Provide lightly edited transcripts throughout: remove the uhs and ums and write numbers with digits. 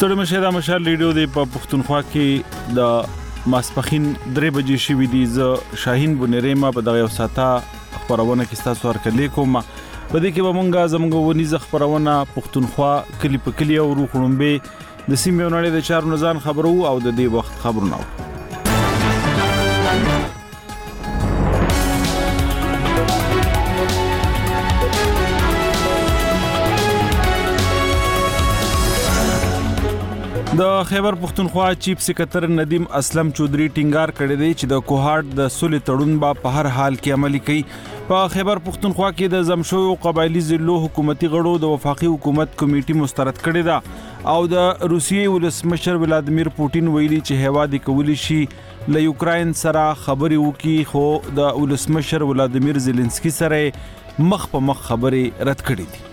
ستړي مشه د مشال ریډیو د پښتونخوا کې د ماسپخین 3 بجې شوې دي. ز شاهین بنریما په دغه ساته خبرونه کې تاسو ورکړل کوم. په دې کې به مونږه زموږ ونیزه خبرونه پښتونخوا کلی په کلی او روخړمبه د سیمې ونړې د چارو نزان خبرو او د دې وخت خبرونه. د خیبر پښتونخوا چیف سکرټر ندیم اسلم چودري ټینګار کړی دی چې د کوهاټ د سولې تړون به په هر حال کې عملي کړي. په خیبر پښتونخوا کې د زمشویو قبایلی ضلعو حکومتي غړو د وفاقي حکومت کمیټي مسترد کړی ده او د روسیې ولسمشر ولادیمیر پوتین ویلي چې هیواد کولی شي له یوکرين سره خبري وکړي، خو د ولسمشر ولادیمیر زيلنسکي سره مخ په مخ خبري رد کړې دي.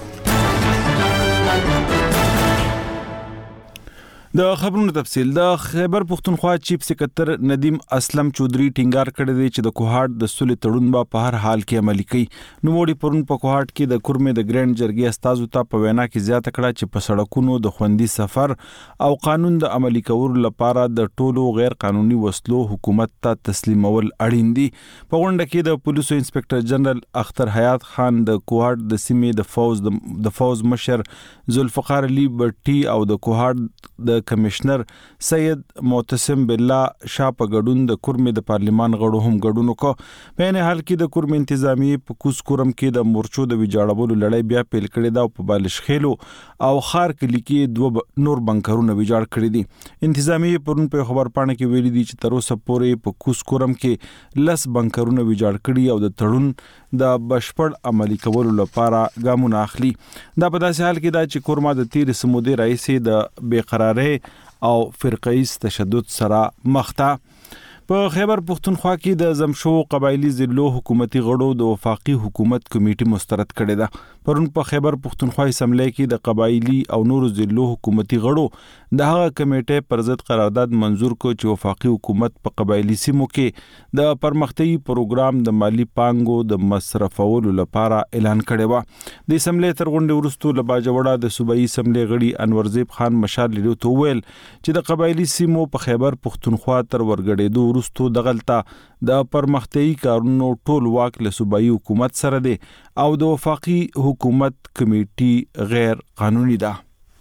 د خبرونو تفصیل. د خیبر پښتونخوا چیف سکرټر ندیم اسلم چودري ټینګار کړی دی چې د کوهاټ د سولې تړون به په هر حال کې عملي کړي. نو وړي پرون په کوهاټ کې د کورمې د ګرانډ جرګې استازو ته په وینا کې زیاته کړه چې په سړکونو د خوندي سفر او قانون د عملي کولو لپاره د ټولو غیر قانوني وسلو حکومت ته تسلیمول اړین دي. په غونډه کې د پولیسو انسپکټر جنرال اختر حیات خان، د کوهاټ د سیمې د فوز مشر ذوالفقار علي بټي او د کوهاټ د کمشنر سید معتصم بالله شاه په ګډون د کورمې د پارلیمان غړو هم ګډون وکړ. په نه حال کې د کورمې انتظامی په کوس کورم کې د مورچو د ویجاړولو لړۍ بیا پیل کړې ده او په بالش خېلو او خار کلی کې 2 نور بنکرونه ویجاړ کړی دي. انتظامی پرون په خبر پاڼه کې ویلي دي چې تر اوسه پورې په کوس کورم کې 10 بنکرونه ویجاړ کړي او د تړون د بشپړ عملي کولو لپاره ګامونه اخلي. دا په داسې حال کې دا چې کورما د تیر سمودي رئیس د بیقراری او فرقه‌ایز تشدد سره مخ ده. په خیبر پښتونخوا کې د زمشو قبایلی ضلعو حکومتي غړو د وفاقي حکومت کمیټي مسترد کړی ده. پرون په خیبر پښتونخوا اسمبلی کې د قبایلی او نورو ضلعو حکومتي غړو د هغه کمیټې پر ضد قرارداد منزور کو چې وفاقي حکومت په قبایلی سیمو کې د پرمختیايي پروګرام د مالی پانګو د مصرفولو لپاره اعلان کړی و. د اسمبلی تر غونډې وروسته له باجوړه د صوبایي اسمبلی غړي انورزیب خان مشال لیدو ته ویل چې د قبایلی سیمو په خیبر پښتونخوا تر ورګړېدو وروسته دغلطه د پرمختیايي کارونو ټول واک له صوبایي حکومت سره دی او د وفاقي حکومت کمیټي غیر قانوني ده.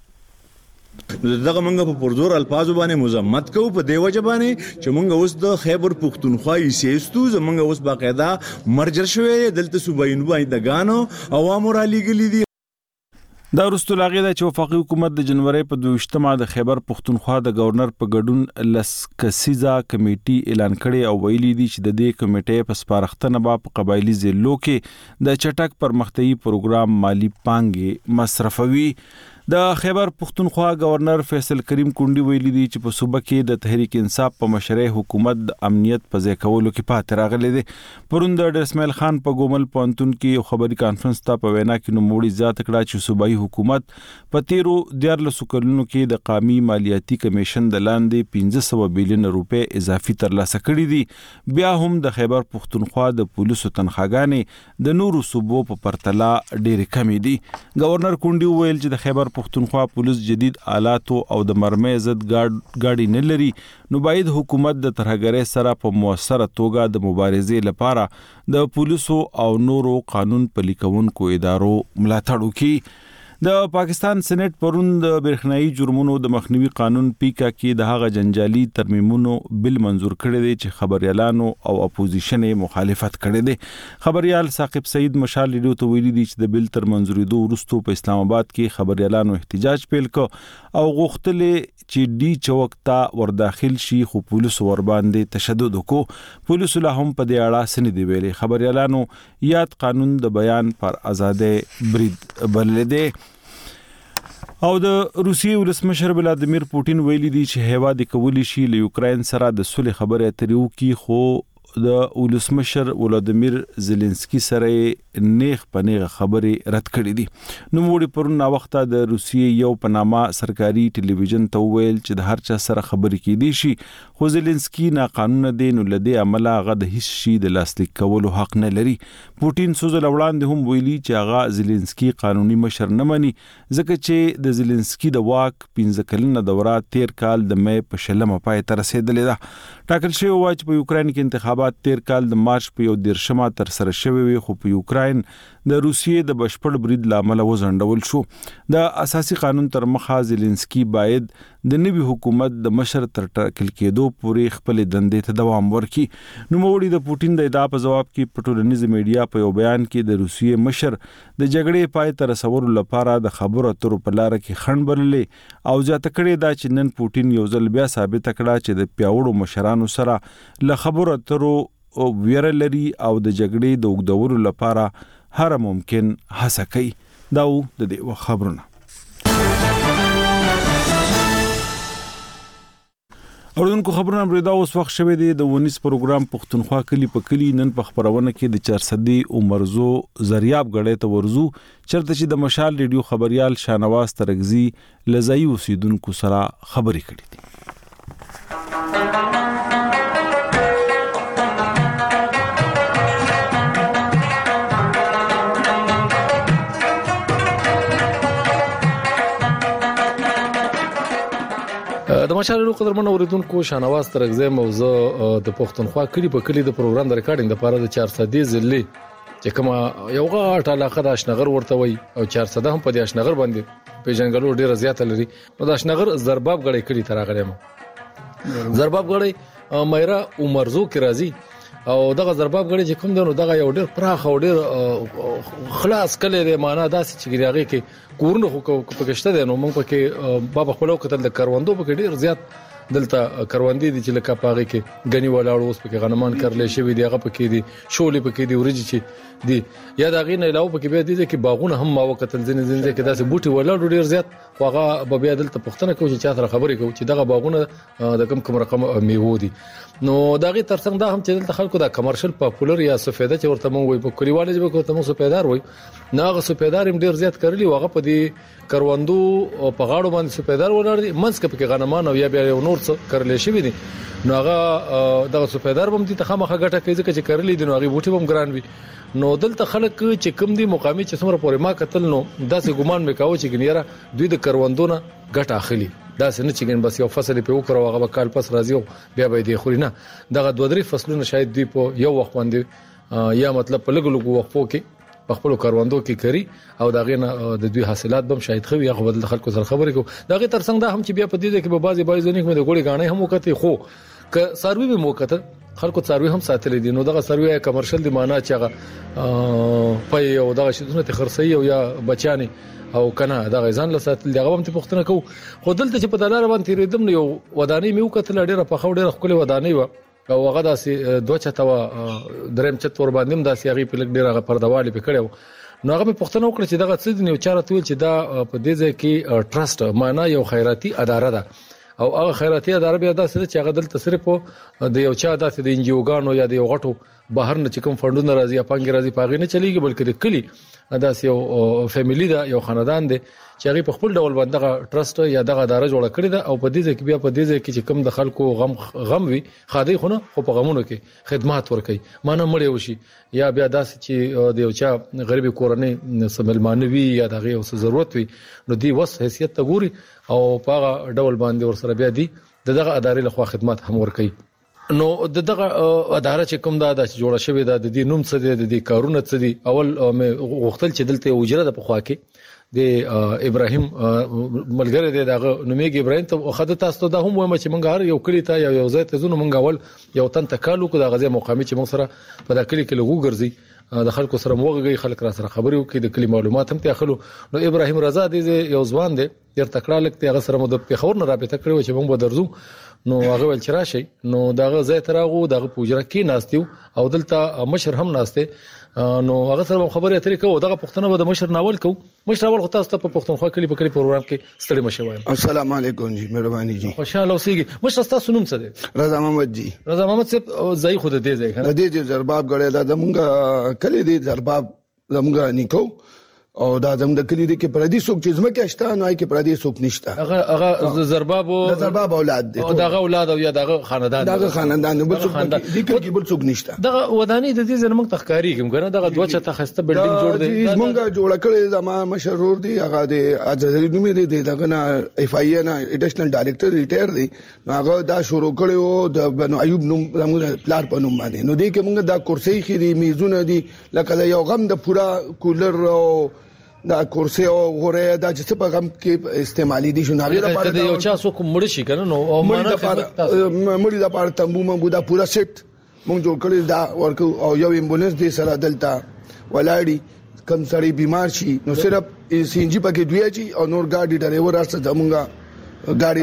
دغه منګه په پرزور الفاظو باندې مزمت کوو په دی وجه باندې چې منګه اوس د خیبر پښتونخوا سیستو زمونږ اوس باقاعده مرجر شوی دلته صوبایي نوبای دغانو عوامو را لګلی دي. دا وروسته لاغې ده چې وفاقي حکومت د جنوري په 22مه د خیبر پښتونخوا د گورنر په ګډون لسکسیزا کمیټي اعلان کړي او ویلي دي چې د دې کمیټې په سپارښتنه په قبایلی ضلعو کې د چټک پرمختیايي پروګرام مالی پانګې مصرفوي. د خیبر پښتونخوا گورنر فیصل کریم کونډي ویلي دي چې په صوبه کې د تحریک انصاف په مشرۍ حکومت د امنیت په ځای کولو کې پاتې راغلي دي. پرون د اسماعیل خان په ګومل پونتون کې یو خبري کانفرنس ته په وینا کې نوموړي ذات کړه چې صوبایي حکومت په 13 کلونو کې د قومي مالیاتي کمیشن د لاندې 1500 بلیون روپے اضافي ترلاسه کړي دي. بیا هم د خیبر پښتونخوا د پولیسو تنخواګانې د نورو صوبو په پرتله ډېرې کمې دي. گورنر کونډي ویل چې د خیبر پښتونخوا پولیس جدید آلاتو او د مرمۍ ضد ګاډي نه لري، نو باید حکومت د ترهګرۍ سره په موثره توګه د مبارزې لپاره د پولیسو او نورو قانون پلي کوونکو ادارو ملاتړ وکړي. د پاکستان سېنات پرون د برېښنايي جرمونو د مخنیوي قانون پیکا کې د هغه جنجالي ترمیمونو بل منزور کړی دی چې خبريالانو او اپوزیشن مخالفت کړی دی. خبريال ثاقب سعید مشال لیدو ته ویلي دي چې د بل تر منزورېدو وروسته په اسلام آباد کې خبريالانو احتجاج پیل کړ او غوښتل چې ډي چوک ته ورداخل شي، خو پولیسو ور باندې تشدد وکړ. پولیسو لا هم په دې اړه سن دی ویلي. خبريالانو یاد قانون د بیان پر آزادۍ برید بللی دی. او د روسیې ولسمشر ولادیمیر پوتین ویلي دي چې هیواد کولی شي له یوکرين سره د صلح خبرې اترې وکړي، خو د ولسمشر ولادیمیر زيلنسکي سره نیغ پنیغه خبرې رد کړې دي. نوموړي پرون نا وخت د روسیې یو پنامه سرکاري ټلویزیون ته ویل چې د هر چا سره خبرې کېدي شي، خو زيلنسکي ناقانونه دي، نو لدې عمله هغه د هیڅ شي د لاسلیک کولو حق نه لري. پوټین سوزل وړاندې هم ویلي چې هغه زيلنسکي قانوني مشر نه مني، ځکه چې د زيلنسکي د واک 15 کلنه دوره 13 کال د مې په شلمه پای ته رسیدلې ده. ټاکل شوی و چې په یوکرين کې انتخابات 13 کال د مارچ په 11 تر سره شوی وي، خو په یوکرين د روسیې د بشپړ برید لامل وزندول شو. د اساسي قانون تر مخه زيلنسکي باید د نوي حکومت د مشر تر ټاکل کېدو پورې خپل دندې ته دوام ورکړي. نوموړي د پوټین د ادعا په جواب کې په ټولنیز میډیا په یو بیان کې د روسیې مشر د جګړې پای ته رسولو لپاره د خبرو اترو په لار کې خنډ بللې او ځاته کړې دا چې نن پوټین یو ځل بیا ثابت کړه چې د پیاوړو مشرانو سره له خبرو اترو ویره لري او د جګړې د اوږدولو لپاره هر ممکن هڅه کوي. دا د دې خبرونه. اوردونکو خبرونه بریدا اوس وخت شوه دی د ونیس پروګرام پښتونخوا کلی په کلی نن په خبرونه کې د 400 عمرزو زریاب غړې ته ورزو چرته چې د مشال ریډیو خبريال شانواز ترغزي لزای اوسیدونکو سره خبرې کړې دي. د مشالو قدرمن اوریدونکو شانواز ترغزه موضوع د پښتونخوا کلی په کلی د پروګرام د ریکارډینګ لپاره د 400 ځلې چې کوم یو غاټه علاقه د اشنغر ورته وي او 400 هم په د اشنغر باندې په جنګلو ډیره زیاته لري. نو د اشنغر زرباب غړي کلی تر غړې زرباب غړي مېرا عمرزو کې راځي او دغه زرباب غړي چې کوم دنو دغه یو ډیر پراخ او ډیر خلاص کله د معنا داسې چې ګریاغي کې کورونه خو پکشته دي. نو موږ پکې بابا خپلو کتل د کاروندو پکې ډیر زیات دلته کاروندې دي چې لکه پاغي کې غني ولاړ اوس پکې غنمان کړل شي وي دغه پکې دي شولې پکې دي ورجی چې دي یا دغه نه علاوه پکې به دي چې باغونه هم ما وکتل ځنې کې داسې بوټي ولاړ ډیر زیات خواغه بیا دلته پښتنه کوي چې چا سره خبرې کوي چې دغه باغونه د کم رقم میوه دي. نو دغه ترڅنګ دا هم چې دلته خلکو دا کمرشل پاپولر یا سفیده چې ورته مونږ وي په کلیوالي ژبه کې ورته مونږ سفیدار وي ناغه سفیدار هم ډیر زیات کړلی واغه په دې کروندو په غاړو باندې سفیدار ولاړ دي منځ کې پکې غنمان او یا بیا نور څه کړل شي دي. نو هغه دغه سفیدار هم دي ته مخه غټه کوي چې کړلی دي نو هغه بوټي هم ګران وي. نو دلته خلک چې کم دي مقامي چې څومره پورې ما قتل نو داسې ګمان وکاو چې ګنيره دوی د کروندونه غټه اخلي دا څنګه چې ګن بس یو فصل په وکړو هغه کال پس راځي بیا به دی خوري نه دغه دوه درې فصلونه شاید دی په یو وخت باندې یا مطلب په لګلګو وقفو کې په خپل کاروندو کې کری او دغه نه د دوی حاصلات بم شاید خو یا بدل خلکو سره خبرې کو دغه ترڅنګ دا هم چې بیا په دې کې به بازي ځنیک مې د ګوړي غاڼې هم وکړي خو ک سروي به موکته خلکو سروي هم ساتل دي. نو دغه سروي کمرشل دی معنا چې هغه په یو دغه شیدونه تخرسي او یا بچانی او کنه دغه ځان له ساتل دغه هم ته پښتنه کو خو دلته چې په دلار باندې تیریدم نو یو ودانی مې وکتل ډیره په خو ډیره خپل ودانی و او هغه داسې دوه چته و دریم چت ور باندې داسې هغه په لګ ډیره پردوالي پکړو. نو هغه په پښتنه وکړه چې دغه څه دی یو چاره تویل چې دا په دې ځای کې ټرست معنا یو خیراتي اداره ده او هغه خیراتي اداره بیا داسې چې هغه دلته صرف د یو چا داسې د انجیوګانو یا د یو غټو بهر نه چې کوم فندونه راځي یا پنګ راځي پاغې نه چلیږي بلکې د کلی داسې یو فیملی دا یو خاندان دی چې هغه په خپل ډول باندې ټرست یا دغه اداره جوړه کړې ده او په دې ځکه بیا په دې ځکه چې کوم د خلکو غم وي خادي خونه خو په غمونو کې خدمات ورکي مانه مړ وشي یا بیا داسې چې د یو چا غریبي کورنۍ سملمانوي یا دغه یو ضرورت وي نو دی وس حیثیت ته ګوري او په ډول باندې ورسره بیا دی دغه ادارې له خوا خدمات هم ورکي. نو دغه اداره چې کوم دا چې جوړه شوې ده د دې نوم څه دی د دې کارونه څه دي اول مې غوښتل چې دلته وجره د پخوا کې د ابراهیم ملګری دی دغه نومېږي ابراهیم ته خدای تاسو ته هم وایم چې مونږ هر یو کلی ته یو ځای ته زونه مونږ اول یو تن تکالو کو د غزه مقامي چې مونږ سره په دا کلی کې لګو ګرځي د خلکو سره موغږي خلک را سره خبرې وکړي د کلی معلومات هم ته اخلو. نو ابراهیم رضا دی یو ځوان دی ډیر تکړه لکته هغه سره مو د پیښور نه رابطه کړو چې مونږ به درځو نو هغه ول چرشي نو دغه ځای تراغو دغه پوجره کې ناستیو او دلته مشر هم ناسته نو هغه سره خبرې اترې کوو دغه پښتنه به د مشر ناول کو مشر اول خو تاسو ته په پښتونخوا کلی په کلی پروګرام کې ستړي مشوي. السلام علیکم جی مهرباني جی خوشاله اوسئ. مشر تاسو نوم څه دی؟ رضا محمد جی. رضا محمد صاحب ځای خود دې ځای کنه دې زرباب غړې دا زمونږ کلی دی زرباب زمونږ نیکو او دا زموږ د کلی دی کې پردي څوک چې زمکه شته نو کې پردي څوک نشته. هغه زرباب اولاد دي او دغه اولاد او یا دغه خاندان بل څوک دي کې بل څوک نشته. دغه ودانی د دې زموږ تخکاری کوم کنه دغه دوه چته خسته بلډینګ جوړ دی زمونږ جوړ کړی زما مشرور دی هغه د ازادي نوم دی دغه نه اف ای نه ایډیشنل ډایریکټر ریټایر دی هغه دا شروع کړو د بنو ایوب نوم زموږ پلار په نوم باندې نو دې کې موږ دا کرسي خېری میزونه دي لکه یو غم د پورا کولر او دا کرسي او غوړې دا چې په غم کې استعمالي دي شو ناغه لپاره دا یو چا سو کوم مړ شي کنه نو او مړی دا پاره تمبو مونږ دا پورا سیټ مونږ جوړ کړی دا ورکو او یو امبولانس دي سره دلته ولاړی کم سړی بیمار شي نو صرف سی ان جی پکې دوی چی او نور ګاډي ډرایور راځه زمونږه ګاډي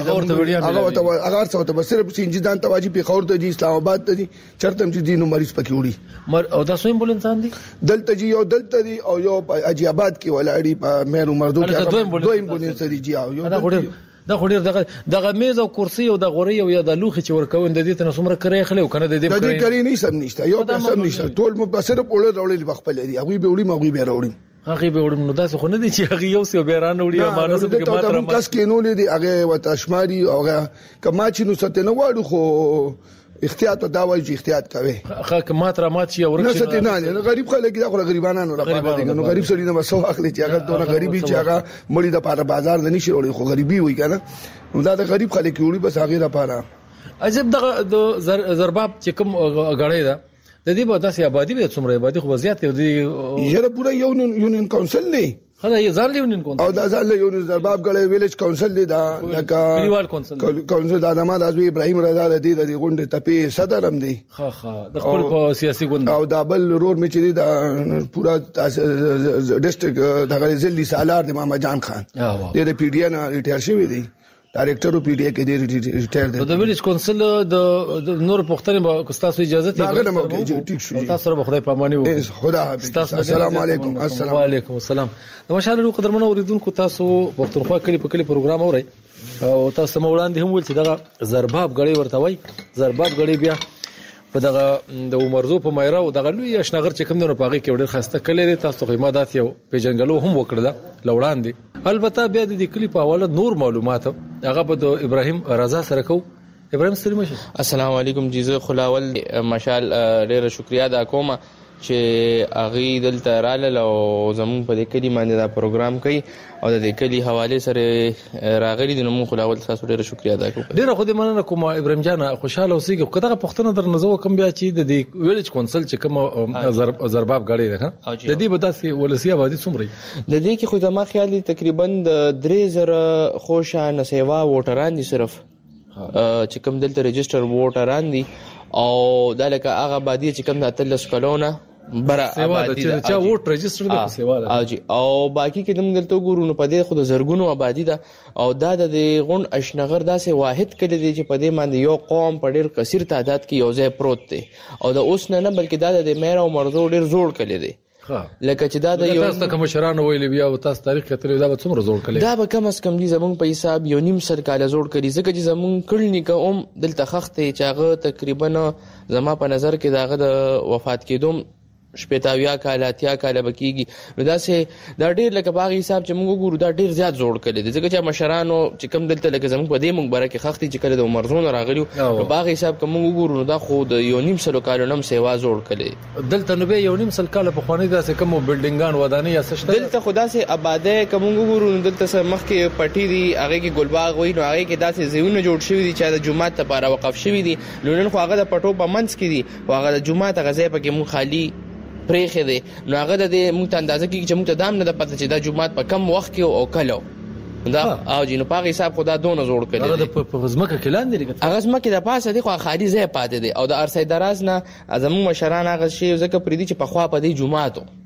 هغه څه ته صرف سی ان جی دان تواجی په خور ته جی اسلام آباد ته جی چرته چې دینو مریض پکې وړي او دا سو امبولانس دي دلته جی یو دلته دي او یو اجي آباد کې ولاړی په مېرو مردو کې دوه امبولانس دي جی او یو دا خو ډیر دغه میز او کرسي او د غوري او یا د لوخي چې ورکوون د دې تنه څومره کرے خلې کنه د دې کری نه سم نشته یو سم نشته ټول مبصر په وړل راولې بخپل دي هغه به وړي مغوي به راوړي هغه به وړم نو تاسو خو نه دي چې هغه یو څه بیران وړي مانو څه کې ماتره تاسو کې نو لري هغه وتشماري او کما چې نو ستنه واړو خو احتیاط دا وایي چې احتیاط کوي هغه ماتره مات شي او نه ستنه نه غریب خلک دا خو غریبانو لپاره نو غریب سړي نه وسو اخلي چې هغه دونه غریبي چې هغه مړي د پاره بازار نه نشي وړي خو غریبي وي کنه نو دا د غریب خلک وړي بس هغه لپاره عجب دغه د زرباب چې کوم غړې ده د دې په داسې آبادی به څومره آبادی خو زیات دی یره پورا یونین کونسل دی خدای یې ځان یونین کونسل او دا ځان یونین زرباب غړې ویلیج کونسل دی دا لکه کلیوال کونسل دا نامه د ابراهیم رضا دی د غونډه تپی صدر هم دی د خپل په سیاسي ګوند او دا بل رور می چې دی دا پورا ډیسټریکټ دغه ضلع سالار د محمد جان خان د پی ډی ان ریټایر شوی دی ډایریکټر پی ډی کې دی ریټایر دی د ویلیج کونسل د نور پښتنې به تاسو اجازه ته ټیک شو تاسو سره خدای پاماني وکړي خدا حافظ السلام علیکم السلام علیکم السلام نماشالو قدرمنو اوریدونکو تاسو پښتونخوا کلی په کلی پروګرام اورئ او تاسو مولاند هم ول چې دغه زرباب غړي ورته وای زرباب غړي بیا په دغه د عمرزو په مایره او دغه لوی اشنغر چې کوم نه پاغي کې وړ خسته کړي تاسو قیمت یو پیجنګلو هم وکړه لوړاندې البته بیا د کلی په حواله نور معلومات هغه په ابراهیم رضا سره کو ابراهیم سلام السلام علیکم جیزه خلاول مشال ډیره شکریا دا کوم چې اغي دلته رال او زمون په کلی باندې دا پروګرام کوي او د کلی حواله سره راغلي د نوم خلاول تاسو ډیره شکریا ادا کوم ډیره خو دې مننه کوم ابراهیم جان خوشاله اوسئ کله پښتنه در نزو کوم بیا چې د ویلیج کونسل چې کوم زرباب غړي ده د دې بداسي ولسی آبادی څومره د دې کې خو زما خیال دي تقریبا د 3000 خوشا نسیوا ووټران دي صرف چې کوم دلته ريجستره ووټران دي او د لکه هغه آبادی چې کوم د اتلس کلونه برا آبادی ده چې ووټ ريجستره ده سیوا ده او باقي کې دم دلته ګورو نو په دې خو د زرګونو آبادی ده او دا د غون اشنغر داسې واحد کړي دي چې په دې باندې یو قوم په ډیر کثیر تعداد کې یو ځای پروت دی او د اوس نه بلکې دا د میرا او مرزو ډیر زوړ کړي دي لکه چې دا د یو تاسو کوم شرانه ویل بیا او تاسو تاریخ کتل دا به څومره زوړ کړي دا به کم از کم دي زمون په حساب یو نیم سر کال زوړ کړي ځکه چې زمون کلنی کوم دلته خخته چې هغه تقریبا زما په نظر کې داغه د وفات کېدوم شپږتاویا کال اتیا کال بکیږي نو دا سه دا ډیر لکه باغ حساب چې موږ ګورو دا ډیر زیات جوړ کړي دي ځکه چې مشرانو چې کم دلته لکه زموږ په دې موږ برکه خختي چې کله د عمرزون راغلیو نو باغ حساب کوم موږ ګورو نو دا خو د یو نیم سلو کال نم سیوا جوړ کړي دلته نو به یو نیم سل کال په خواني دا سه کوم بلډینګان ودانې یا سشته دلته خدا سه آباده کوم موږ ګورو دلته سه مخ کې پټي دي هغه کې ګلباغ وای نو هغه کې داسې زیونه جوړ شوی دي چې د جمعه لپاره وقف شوی دي نن خو هغه د پټو په منځ کې دي او هغه د جمعه غزې په کې مو خالی پرېخه دي نو هغه د موږ اندازه کې چې موږ ته دام نه د پته چې دا جمعه په کم وخت کې او کلو دا او جنو په حساب خدا دونه جوړ کړي هغه د پزمکه کلان دي هغه زمکه د پاسه دي خو خالي ځای پاتې دي او د ارسای دراز نه زمو مشران هغه شی زکه پردي چې په خوا په دي جمعه ته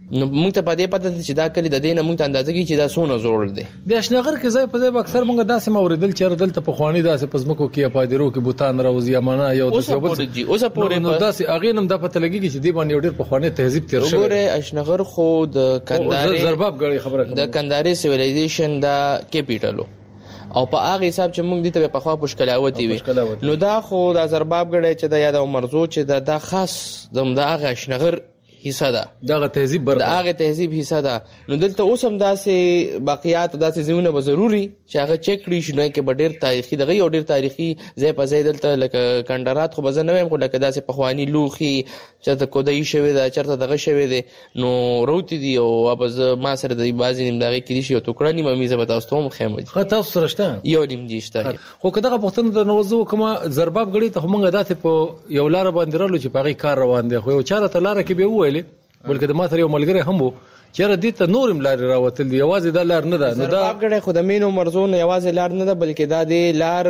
نو موږ ته په دې پته چې دا کلی د دې نه موږ ته اندازه کوي چې دا څونه زوړ دی. د اشنغر کې ځای په ځای اکثر موږ داسې موردل چې دلته په خواني داسې پزمکو کې پادرو کې بوتان راوځي امانه یو د څه بل اوسه پورې نو داسې اغه نم د پته لګي چې دی باندې ډېر په خواني تهذیب تیر شو. وګوره اشنغر خو د کندهار زرباب غړي خبره د کندهار سیویلایزیشن دا کیپټل او په هغه حساب چې موږ دې ته په خوا پښکلاوتی وي نو دا خو د زرباب غړي چې د یاد عمرزو چې دا خاص د هغه اشنغر حصہ ده دغه تهذیب برخه ده هغه تهذیب حصہ ده. نو دلته اوس هم داسې باقیات داسې ځایونه به ضروري چې هغه چک کړي شي نه کې ډېر تاریخي دغه یو ډېر تاریخي ځای په ځای دلته لکه کندهارات خو به زه نه وایم خو لکه داسې پخواني لوښي چېرته کودایي شوی ده چېرته دغه شوی دی نو روتي دي او به زه ما سره د بعضې نیم د هغې کیدای شي یو ټوکړه نیمه میزه به تاسو ته هم ښیم دي. ښه تاسو سره شته یو نیم دي شته. خو که دغه پوښتنه درنه وزه وکړم زرباب غړي ته خو موږ داسې په یو لاره باندې رالو چې په هغې کار روان دی خو یو چا راته لاره کې به وویلې بلکې د ما سره یو ملګری هم وو چېرې دې ته نورم لارې راوتل دي یوازې دا لار نه ده. نو دا زرباب غړی خو د مینو مرزو نه یوازې لار نه ده بلکې دا د لار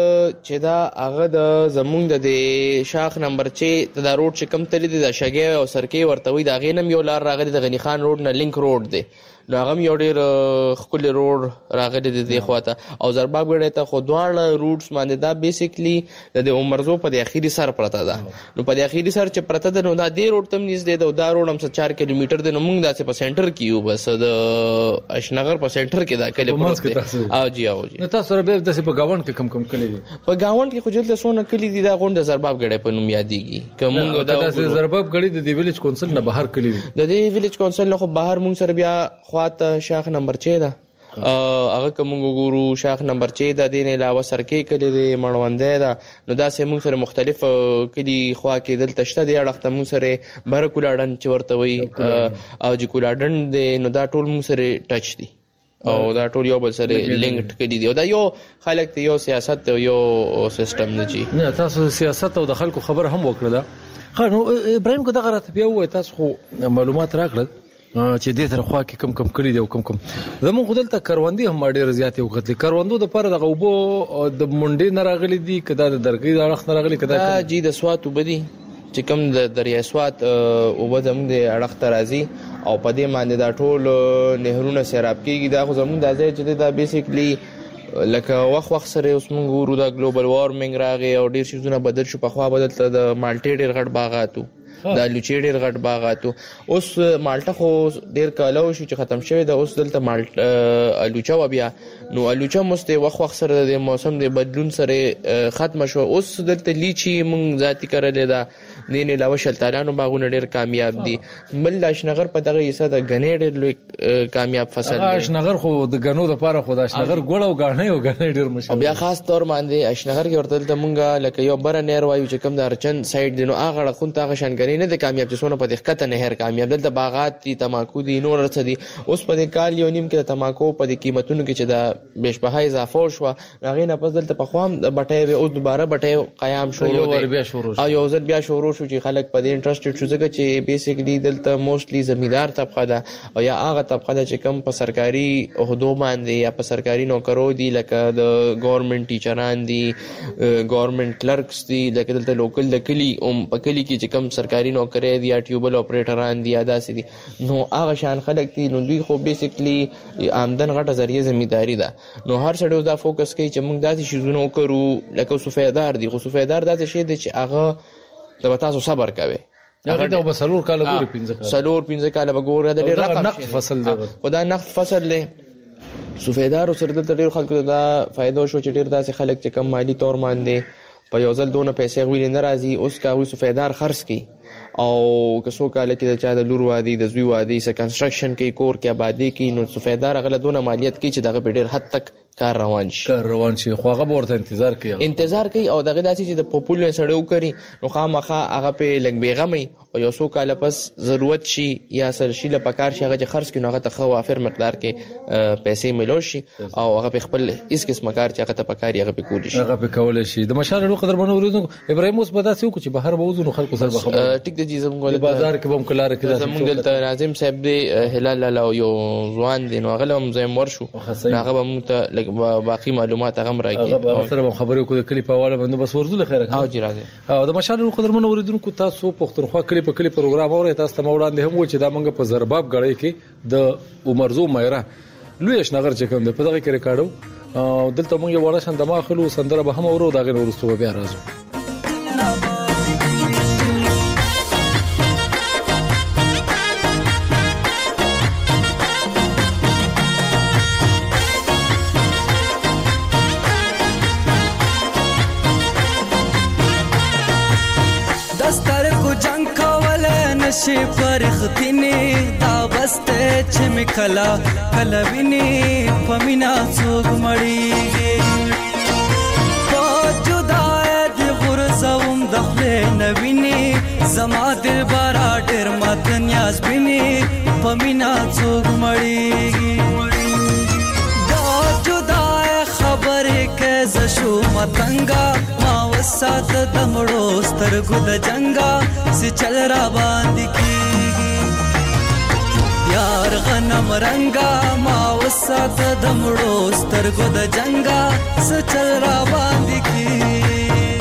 چې دا هغه د زمونږ د شاخ نمبر چې دا روډ چې کم تللی دی د شګې او سرکې ورته وایي د هغې نه هم یو لار راغلی د غني خان روډ نه لینک روډ دی نو هغه هم یو ډېر ښکلی روډ راغلی دی دې خواته او زرباب غړی ته خو دواړه روډس باندې دا بیسیکلي د عمرزو په د اخري سر پرته ده. نو په د اخري سر چې پرته ده نو دا دې روډ ته هم نږدې ده او دا روډ هم 4 کیلومتر دی نو موږ داسې په سنټر کې یو بس د اشنغر په سنټر کې دا کلی پروت دی. او جی نو تاسو سره به داسې په گاوند کې کم کلی دي په گاوند کې خو جلته سونه کلی دي دا غونډه زرباب غړی په نوم یادېږي که موږ دا زرباب غړي د ویلیج کونسل نه بهر کلی دي د دې ویلیج کونسل نه خو بهر موږ سره بیا خواته شاخ نمبر 6 ده هغه کوم ګورو شاخ نمبر 6 د دې نه علاوه سرکې کلی دی مړوندې ده نو دا سه موږ سره مختلف کلی خوا کې دلته شته دی اړخته موږ سره بر کولاډن چې ورته وي او چې کولاډن دی نو دا ټول موږ سره ټچ دی او دا ټول یو بل سره لینکډ کړي دي او دا یو خلک ته یو سیاست او یو سیستم نه چی نه تاسو سیاست او د خلکو خبر هم وکړه. خو نو ابراهیم کو دغه راته بیا وای تاسو خو معلومات راکړل چې دې تر خوا کې کم کړی دی او کم زموږ خدلته کروندې هم ډېر زیاتې وکړي کروندو د پر دغه وبو د منډې نه راغلي دي کدا د درګۍ د اړخ نه راغلي کدا جی د سوات وبدي چې کوم د دریای سوات وبو زموږ د اړخ ته راځي او په دې باندې دا ټول نهرونه سیراب کیږي دا خو زموږ د ځای چې دا بیسیکلی لکه وخت سره اوس موږ ګورو دا ګلوبل وارمنګ راغی او ډېر شیزونه بدل شو په خوا بدل ته د مالټې ډېر غټ باغاتو دا لوچې ډېر غټ باغاتو اوس مالټه خو ډېر کاله شو چې ختم شوی دا اوس دلته مالټه الوچه و بیا نو الوچه مسته وخت سره د موسم د بدلون سره ختم شو اوس دلته لیچي مونږ ذاتی کړل دا دین علاوه شلتالانو باغونه ډېر کامیاب دي بل اشنغر په دغه حصہ د غنې ډېر لوی کامیاب فصل دی. اشنغر خو د غنو د پاره خو د اشنغر ګول او غاڼې او غنې ډېر مشهور بیا خاص تور باندې اشنغر کې ورته دلته مونږه لکه یو بر نهر وایو چې کوم د ارچن سایډ دی نو هغه خون ته غشنګری نه د کامیاب چې سونه په دقت نهر کامیاب دلته باغات دي تماکو دي نور څه دي اوس په کال یو نیم کې د تماکو په قیمتونو کې چې د بشبهای اضافه شو هغه نه پس دلته په خوام بټي او دوباره بټي قیام شو او یو ځل بیا شروع شو چې خلک په دې انټرېسټډ شو ځکه چې بیسیکلی دلته موستلی زمیندار طبقه ده او یا هغه طبقه ده چې کم په سرکاري عہدو باندې یا په سرکاري نوکرو دي لکه د ګورنمنت ټیچران دي ګورنمنت کلرکس دي لکه دلته لوکل د کلی په کلی کې چې کم سرکاري نوکر دی یا ټیوبل اپریټران دي ادا سي دي نو هغه شان خلک دي نو دوی خو بیسیکلی آمدن غټه ذریعہ زمینداری ده نو هر سړی دا فوکس کوي چې موږ داسې شیزونه وکړو لکه صوفیدار دي خو صوفیدار داسې شی دی چې هغه د تاسو صبر کوي هغه د بسلور کال غوړي 15 کال وګوره د ډېر نقد فصل دی خدای نقد فصل له صوفیدار سره د ډېر خلکو دا فائدہ شو چې ډېر داسې خلک چې کم مالی تور باندې په یو ځل دونه پیسې غوړي نه راځي اوس کا وي صوفیدار خرڅ کی او که څو کال کې د چا د لور وادي د زوی وادي سره کنستراکشن کې کور کې آبادی کې نو صوفیدار غل دونه مالیت کې چې دغه په ډېر حد تک کار روان شي خو هغه ورته انتظار کوي او دغه داسې چې د پاپولر سړیو کوي نو خامخا هغه په لګ بیغمي او یو څو کال پس ضرورت شي یا سر شي له پکار شي هغه خرڅ کړي نو هغه ته خو افر مقدار کې پیسې ملو شي او هغه په خپل هیڅ قسم کار چې هغه ته پکاري هغه په کول شي هغه په کول شي د مشال له قدر باندې ورودو ابراهیم اوس بدا سيو چې بهر بوزو نو خلکو سره خبر ټیک د جیزم ګول بازار کې بم کلار کې زمونږ دلته ناظم صاحب دی هلال لاله یو ځوان دی نو هغه هم زم ورشو هغه به مونږ ته باقي معلومات هغه راکړي. هغه سره خبرې کوو د کلی په اواله باندې بس ورزله خیره. او جی راځي. او د مشال قدرمن اوریدونکو تاسو پښتونخوا کلی په کلی پروګرام اورئ. تاسو ته وړاندې هم و چې دا منګه په زرباب غړې کې د عمرزو مایره لوی شنغر چې کوم د په دغه کې ریکارډو دلته موږ یو وړه شان دماغلو سندره به هم اورو دا غن ورستو بیا راځو. شي فرختنی دا بسته چې مکلا کلوینی پمینا څوک مړیږي په جدای د غرزوم د خپل نوینی زما دل بارا ډیر مات نیاز بینی پمینا څوک مړیږي دا جدای خبره کې زشو متنګا ما وسات دمړو سترګو د جنگا سی چل را باندې کیږي یار غنم رنگا ما وسات دمړو سترګو د جنگا سی چل را باندې کیږي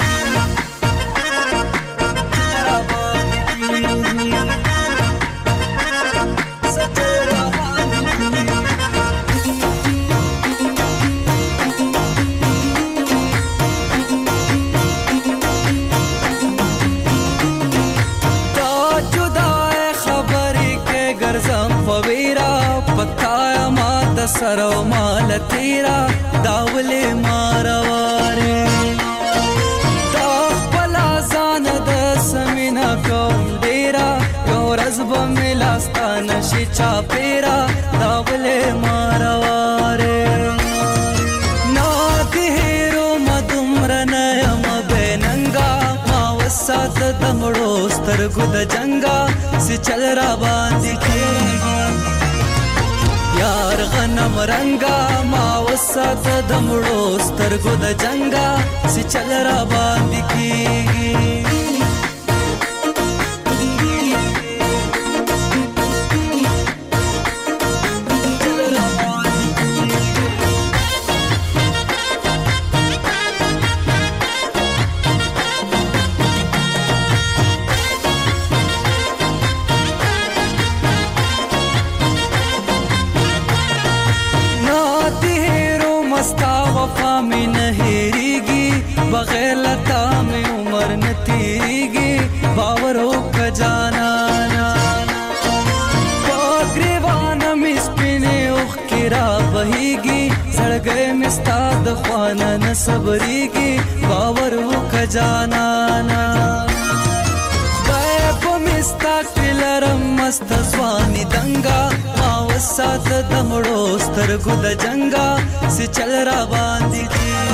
سرو مال تیرا داولې مارواره دا بلا ځان د سمینا کوم ډیرا یو رزب ملاستان شي چا پیرا داولې مارواره نا دهرو مدمر نیم بننګا ما وسات دمړو سترګو د جنگا سی چل را باندې کیږي یار غنم رنگا ما وسات دمړو سترګو د جنگا سی چل را باندې کیږي بغیر لتا میں عمر نتیگی باورو کا جانا پاگریوان مسپنے اخ کرا بہیگی سڑ گئے مستاد خوانا نصبریگی باورو کا جانا غیب مستا کلرم مست زوانی دنگا ماوسات دمڑو سترگو د جنگا سی چل را باندی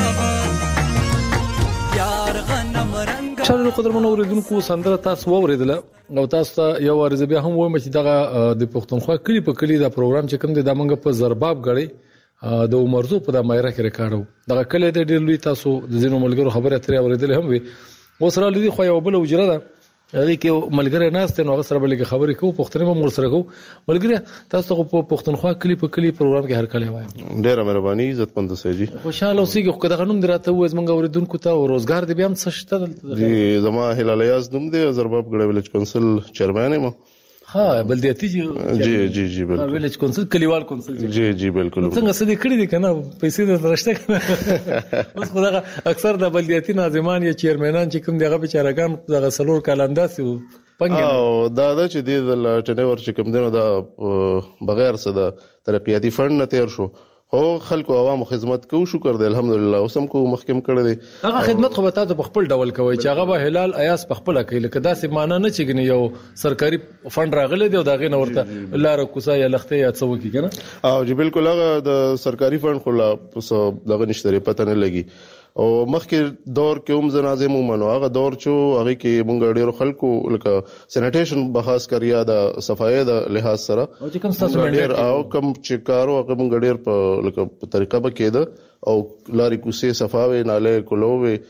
شالو قدرمن اوریدونکو سندره تاسو اوریدله او تاسو ته یو ورځ بیا هم وایم چې دغه د پښتونخوا کلی په کلی دا پروګرام چې کوم دی د منګه په زرباب غړي د عمرزو په د مایره کې ریکارډو دغه کلی د ډیر لوی تاسو د زینو ملګرو خبره اترې اوریدل هم وي وسره لدی خو یو بل وجره ده هغه کې ملګری ناست نو سره بلګه خبرې کوو پښتنه مو سره کوو ملګری تاسو په پښتونخوا کلی په کلی پروګرام کې هر کله وایم ډیره مهرباني عزت مند سيجي خوشاله اوسئ خو دغه نوم دراته و زمونږ اوریدونکو ته روزګار دی بیا هم څه شته جی زما هلال یاز نوم دی زرباب ګړې ویلج کونسل چیرمن یم ها بلدیاتي جی بالکل ویلج کونسل کلیوال کونسل جی بالکل څنګه څه دې کړی دي کنه پیسې د رشته کنه اوس خدای اکثر د بلدیاتي ناظمان یا چیرمنان چې کوم دغه بیچارهګان دغه سلور کالانداسي او دا چې د ټنور چې کوم دنو دا بغیر څه د ترقیاتی فند نه تیر شو خو خلکو عوامو خدمت کو شکر دی الحمدلله اوسم کو محکم کړی دی هغه خدمت خو به تاسو په خپل ډول کوي چې هغه به هلال ایاس په خپل کوي لکه داسې معنی نه چې ګنې یو سرکاري فند راغلی دی او دا غي نورته لار کوسا یا لخته یا څو کی کنه او جی بالکل هغه د سرکاري فند خو لا دغه نشته پته نه لګي او مخکې دور کې هم زنازم ومنو هغه دور چې هغه کې مونږ ډیرو خلکو لکه سینیټیشن بخاص کړیا د صفایي د لحاظ سره او چې کوم تاسو ډیر او کوم چې کارو هغه مونږ ډیر په لکه طریقه به کېده او لاري کوسه صفاوي ناله کولوي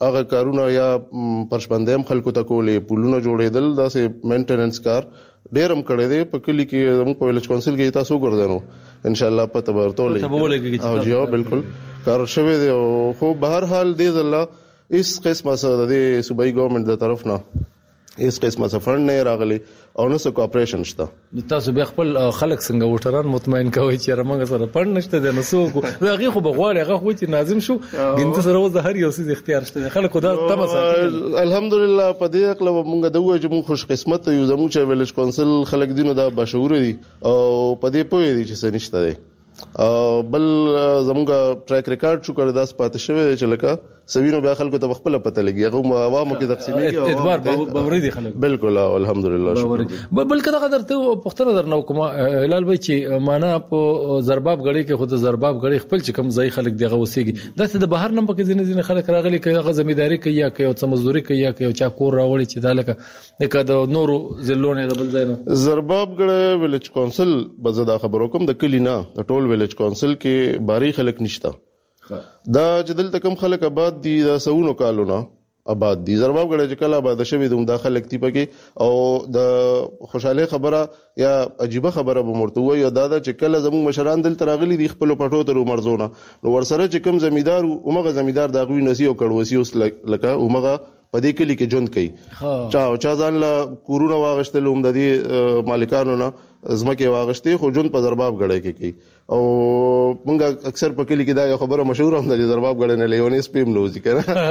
هغه کارونه یا پرشبندیم خلکو ته کولې پولونه جوړېدل داسې مینټیننس کار ډېر هم کړی دی په کلي کې زموږ په ویلج کونسل کې تاسو ګرځنو ان شاء الله پته به ورته او جی بالکل کار شوی دی خو به هر حال دې ځله اس قسمه سره د صوبایي ګورنمنت د طرف نه اس قسمه څه فند نه راغلی او نو څه کوآپریشن شته تاسو به خپل خلک څنګه وټران مطمئن کوي چې رمغه سره پړ نشته د نسو هغه خو بغواړي هغه خو چې ناظم شو ګنت سره وځ هر یو څه اختیار شته خلک دا تمه ساتي الحمدلله په دې اقلب مونږ د وجه مونږ خوش قسمت یو زموږ چې ویلج کونسل خلک دینو دا بشعور دي او په دې پوهې دي چې څه نشته دی بل زموږ ټریک ریکارډ شو کړی دا پاتې شوی چې لکه سوینو بیا خلکو ته خپل پته لګي هغه عوامو کې تقسیمي اعتبار باوري دي خلک بالکل الحمدلله شکر بل کدا درته پښتنه درنو کوم هلال به چې معنا په زرباب غړي کې خود زرباب غړي خپل چې کم ځای خلک دغه وسیږي داسې د بهر نم پکې ځینې خلک راغلي کوي هغه زمینداری کوي یا کوي او څه مزدوري کوي یا کوي چا کور راوړي چې دالکه د نورو زلونه د بل ځای نه زرباب غړي ویلج کونسل بزدا خبرو کوم د کلی نه د ټول ویلج کونسل کې باری خلک نشته دا چې دلته کم خلک آباد دي دا سونو کالونه آباد دي زرباب غړي چې کله آباد شوی دوم داخله کتی پکې او د خوشاله خبره یا عجیب خبره به مرته وي دا چې کله زموږ مشران دلته راغلي دي خپل پټو ته مرزونه نو ورسره چې کم زمیدار اومغه زمیدار دا غوي نسی او کړوسی اوس لکه اومغه په دې کلی کې ژوند کوي چا ځان لا کورونا واغشتل هم د دې مالکانو نه زمکه واغشتي خو ژوند په زرباب غړي کې کوي او مونږ اکثر په کلی کې دا یو خبره مشهور هم د زرباب غړي نه لیونی سپیم نوځي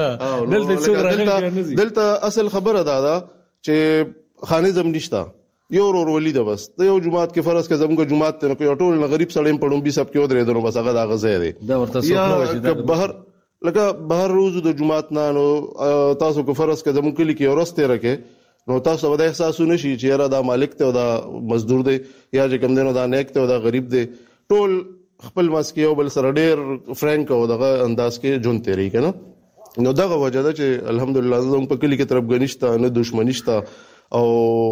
کنه دلته اصل خبره دا چې خانزم نشتا یو ورولې ده بس ته یو جمعات کې فرض کې زموږ جمعات ته کوي ټول غریب سړی پړم بي سب کې ودرې دنو بس هغه دا غزه دی دا ورته څه نو بهر لکه بهر روز د جمعات نه نو تاسو کو فرض کې زموږ کلی کې ورسته راکې نو تاسو به احساس ونشي چې را دا مالک ته او دا مزدور دی یا چې کوم دینو دا نیک ته او دا غریب دی ټول خپل مسکیو بل سره ډېر فرانک او دغه انداز کې جون تیری کنه نو دغه وجه ده چې الحمدلله زموږ په کلی کې طرف غنښت نه دښمنی شته او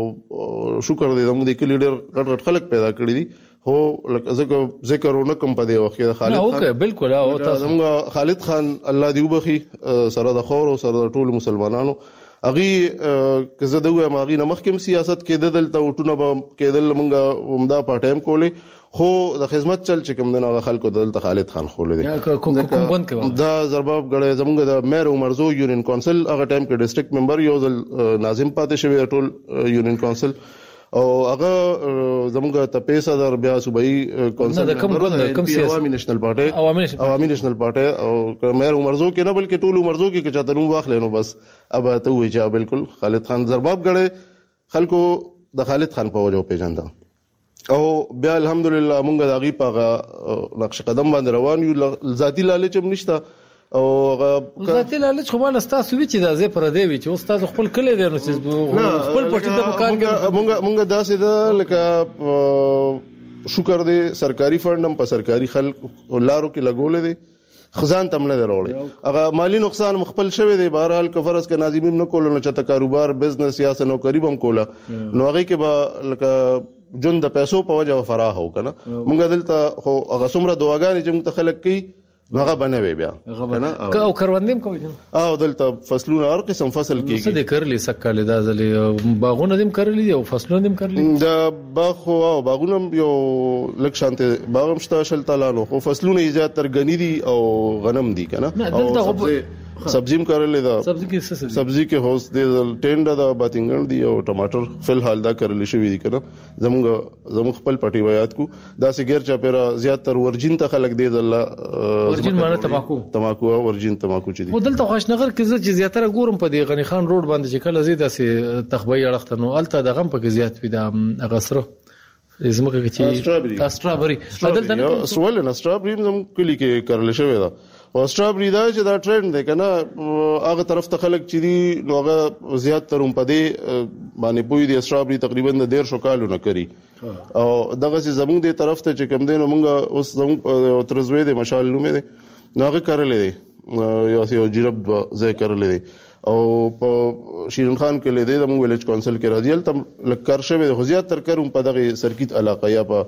شکر دې زموږ د کلی ډېر غټ خلک پیدا کړی دي هو لکه ذکر ونه کوم په دې وخت کې خالد خان اوکې بالکل او تاسو خالد خان الله دې وبخي سره د خور او سره د ټول مسلمانانو اغي کزه دوه ماغي نمخکم سیاست کې دلته وټونه به کېدل مونږه عمده پټایم کولې خو د خدمت چل چې کوم دغه خلکو دلته خالد خان خولې دي کوم بند کې دا زرباب غړې زمونږ د مېر عمرزو یونین کونسل هغه ټایم کې ډیسټریکټ ممبر یو ناظم پاتې شوی ټول یونین کونسل او هغه زمونږ ته پیسه در بیا صوبایي کونسل کوم سیاسي عوامي نېشنل پارټي عوامي نېشنل پارټي او مېر عمرزو کې نه بلکې ټول عمرزو کې چاته نو واخلې نو بس اب ته وی چې بالکل خالد خان زرباب غړې خلکو د خالد خان په وجو پیژنده او بیا الحمدلله مونږ د غي په نقش قدم باندې روان یو ذاتی لالچ هم نشته او ذاتی لالچ خو مال تاسو وی چې دا زه پر دی وی چې استاد خپل کله دی نو خپل پټه د کار مونږ داسې ده لکه شکر دی سرکاري فند هم په سرکاري خلک لارو کې لګولې دي خزان تم نه دروړي هغه مالی نقصان مخبل شوی دی بهرحال که فرض ک ناظمین نه کول نو چته کاروبار بزنس یا سنو قریب هم کوله نو هغه کې به لکه جون د پیسو په وجه فراغ هو کنه مونږ دلته خو هغه څومره دواګانې چې مونږ خلک کوي هغه بنوي بیا کنه او کروندیم کوي او دلته فصلونه هر قسم فصل کیږي څه د کرلی سکاله دا ځلې باغونه دیم کرلی او فصلونه دیم کرلی دا باغ او باغونه یو لک شانته باغم شته شل تعالی خو فصلونه ایجاد تر غنی دي او غنم دي کنه او سبزیم کړلې دا سبزی کې هوس د ټینډا دا باتینګل دی او ټماټر فل حال دا کړلې شوی دي کنه زموږ خپل پټي بیات کو دا سګیر چا پیرا زیات تر ورجین ته خلک دی الله ورجین معنی تماکو ورجین تماکو چي دي ودلته خوشنګر کې چې زیاتره ګورم په دی غنی خان روډ باندې چې کله زیاده سي تخبي اړخته نو الته د غم په زیات وي دا غسره زموږ کې چې استرابری بدل نه سوال نه استرابری زم کلی کې کړل شوی دا او استرابری دا چې دا ټرند دی کنه هغه طرف ته خلک چې دی نو هغه زیات تر په دې باندې پوي دي استرابری تقریبا د 1.5 کالو نه کری او دغه چې زموږ د طرف ته چې کم دین مونږ اوس زموږ ترزوی د مشال نومې دي نو هغه کړلې دي یو جرب ځای کړلې دي او په شیرین خان کې لیدې د ویلج کونسل کې راځي تم لکر شوی د خزيات تر کروم په دغه سرکټ علاقه یا په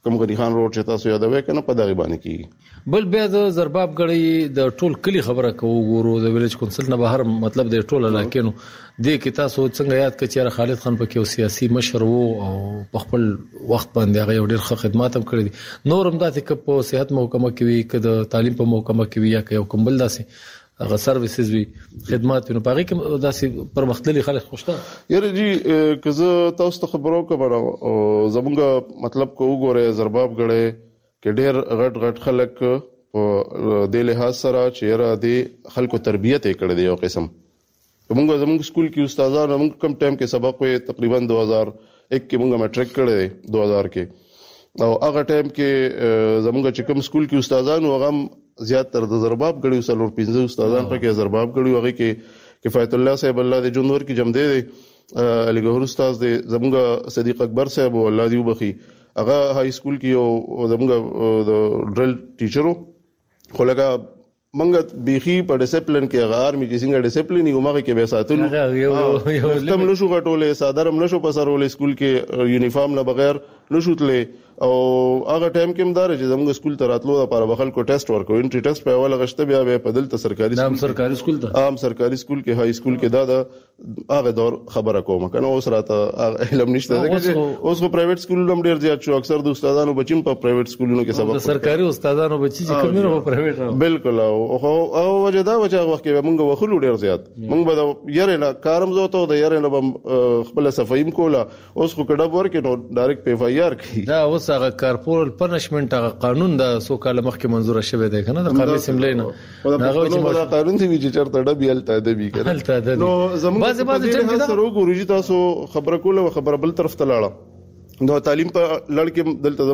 کوم غنی خان روډ چې تاسو یادوي کنه په دغه باندې کیږي. بل بیا د زرباب غړي د ټول کلی خبره کوو ګورو د ویلیج کونسل نه بهر مطلب د ټول علاقې نو د کې تاسو څنګه یاد کړئ چې خالد خان پکې یو سیاسي مشر وو او په خپل وخت باندې هغه ډېر ښه خدمات هم کړی دي. نور هم داسې ک په صحت محکمه کې وي ک د تعلیم په محکمه کې وي یا ک یو کوم بل داسې هغه سرویسز وي خدمات وي نو پاره کې داسې پرمختللي خلک خوشته یاره جی که زه تاسو ته خبرو کوم زمونږ مطلب کو وګوره زرباب غړي کې ډېر غټ خلک په د لحاظ سره چې را دي خلکو تربیت کړي دی یو قسم. زمونږ سکول کې استادان موږ کم ټایم کې سبق وې تقریبا 2001 کې موږ میټریک کړی 2000 کې او هغه ټایم کې زمونږ چې کوم سکول کې استادان هغه زیات تر د زرباب غړي وسلور 15 استادان پکې زرباب غړي هغه کې کفایت الله صاحب الله دې جنور کې جمع دی علي ګهر استاد دې زمونږ صدیق اکبر صاحب الله دې وبخي هغه های سکول کې یو زمونږ د ډرل ټیچرو خو لکه منګ بيخي په ډیسپلین کې غار می چې څنګه ډیسپلین یو مغه کې به ساتلو تم نشو غټولې صادرم نشو پسرولې سکول کې یونیفارم نه بغیر نشو تلې او هغه ټایم کې مدار چې زموږ سکول ته راتلو لپاره بخل کو ټیسټ ورکو انټری ټیسټ په اوله غشته بیا په دلته سرکاري سکول ته عام سرکاري سکول کې های سکول کې دا هغه دور خبره کوم کنه اوس راته علم نشته اوس خو پرایویټ سکولونو هم ډیر زیات شو اکثر د استادانو بچیم په پرایویټ سکولونو کې سبق سرکاري استادانو بچی چې کوم نه په پرایویټ بالکل او وجه دا وجه وخت کې موږ وخلو ډیر زیات موږ به یاره نه کارم زوته د یاره نه خپل صفایم کوله اوس خو کډه ورکې نو ډایرکټ پی اف آی آر کی دا اوس هغه کارپورل پنشمنت هغه قانون د سو کال مخکې منزور شوه دی کنه د قانون اسمبلی نه هغه چې قانون دی چې چرته ډبی الته ادبی کنه نو زموږ بعض ټیم سره وګورئ تاسو خبره کوله خبره بل طرف ته لاړه نو تعلیم په لړ کې دلته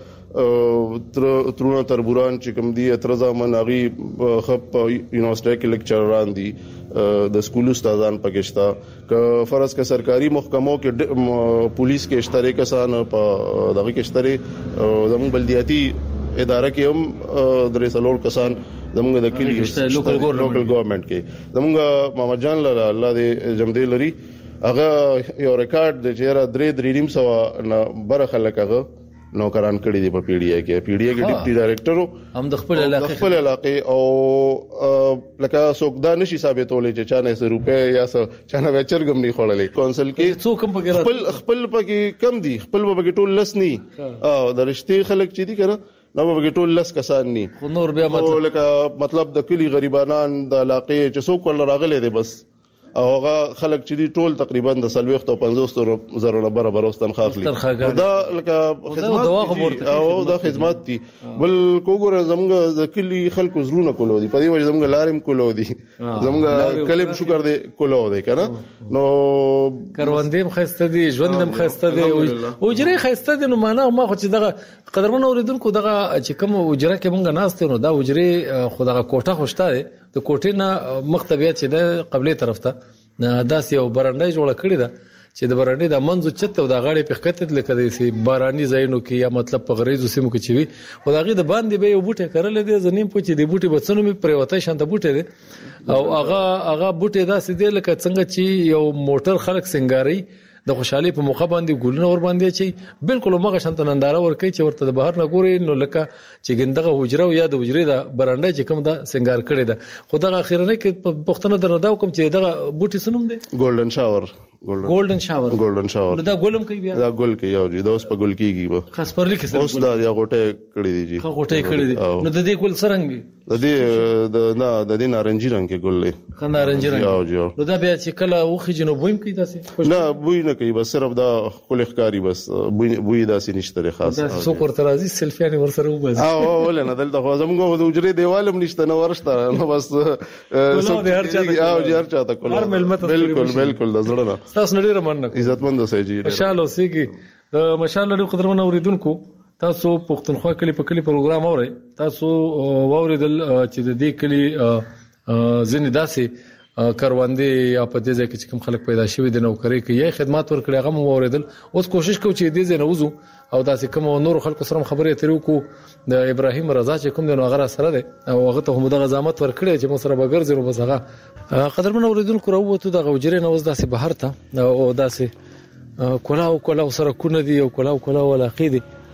زموږ ترونه تربوران چې کوم دي اترزامن اغي خپ یونیورسيټي کې لیکچرران دي د سکول استادان پکشتا ک فرض ک سرکاري محکمو کې پولیس کې اشتراک کسان په دغه کې اشتراک زموږ بلدیاتي اداره کې هم درې سلور کسان زموږ د کلی لوکل ګورنمنت کې زموږ محمد جان الله دې جمدې لري هغه یو ریکارډ د چیرې 3.5 نه بر خلک هغه نوکران کړی دی په پیډیا کې ډیپټي ډایریکټر هم د خپل علاقې او لکه څوک دا نشي ثابتولې چې چانه 100 روپے یا چانه وچرګم نه خړلې کونسل کې څوک هم پکې خپل پکې کم دي خپل پکې ټول لس ني او د رښتې خلک چې دي کړه نو پکې ټول لس کسان ني خو نور بیا مطلب د کلی غریبانان د علاقې چې څوک ول راغلي دي بس او هغه خلک چې دي ټول تقریبا د 40 او 50 زره برابر واستن خاصلي دا لکه خدمات او دا خدمات دي بل کوګور زموږ د کلی خلکو زرونه کولو دي په دې وجه زموږ لارم کولو دي زموږ کلم شکر دي کولو دي کنه نو کروندیم خسته دي ژوندم خسته دي اوجره خسته دي نو معنا ما خو چې دغه قدرمن اوریدونکو دغه چې کوم اوجره کې مونږ ناشته نو دا اوجره خو دغه کوټه خوشته دي د کوټې نه مختبیات چې د قبلي طرف ته داسې یو برانډای جوړ کړی دا چې د برانډې د منځو چته د غاړې په خکته لکه د سی باراني ځایونو کې یا مطلب په غریزو سیمو کې چوي او دغه د باندې به یو بوټه کړل دي زنیم پوچې دی بوټي بچنو می پریوته شانته بوټه دي او هغه بوټه داسې دی لکه څنګه چې یو موټر خلک سنگاري د خوشحالي په موخه باندې ګلونه ور باندې چي بالکل مغه شانته ننداره ور کوي چې ورته د بهر نه ګوري نو لکه چې ګندغه حجره او یا د حجره د برانډه چې کوم دا سنگار کړي ده خو دا اخیرنه کې پښتنه درنده کوم چې دا بوټي سنوم دي ګولډن شاور دا ګولم کوي بیا دا ګول کوي او دا اوس په ګول کېږي خاص پر لیکه اوس دا یا غوټه کړی دی جی غوټه کړی دی نو د دې ګول سرنګي د دې نارنجي رنگ کې ګول دی نارنجي رنگ نو دا بیا چې کله وخی جنو بویم کوي داسې نه بوی نه کوي بس صرف دا خپل ښکاری بس بوی داسې نشته خاص سو ورته راځي سلفیانه ورسره وبس ول نه دلته خو زموږ د وجري دیوالم نشته نو ورشته نو بس سو د هر چاته بالکل د زړه تاسو نړۍ رمنه عزتمند اوسئ جی ماشاءالله اوسئ ماشاءالله ډېر قدرمن اوریدونکو تاسو پښتونخوا کلی په کلی پروګرام اورئ تاسو واوریدل چې د دې کلی ځینې داسې کاروندې یا په دې ځای کې کوم خلک پیدا شوي د نوکری کې یا خدمات ورکړي هغه مو اوریدل اوس کوشش کوو چې دې ځای نه وځو او داسې کوم نور خلکو سره خبرې اترې وکړو د ابراهیم رضا چې کوم د هغه سره دی او هغه ته هم د غزامت ورکړي چې مو سره بغرځي نو بس هغه قدرمن اوریدونکو راووتو د غوجرې نه وځ داسې بهر ته او داسې کلاو سره کو نه دی او کلاو علاقې دي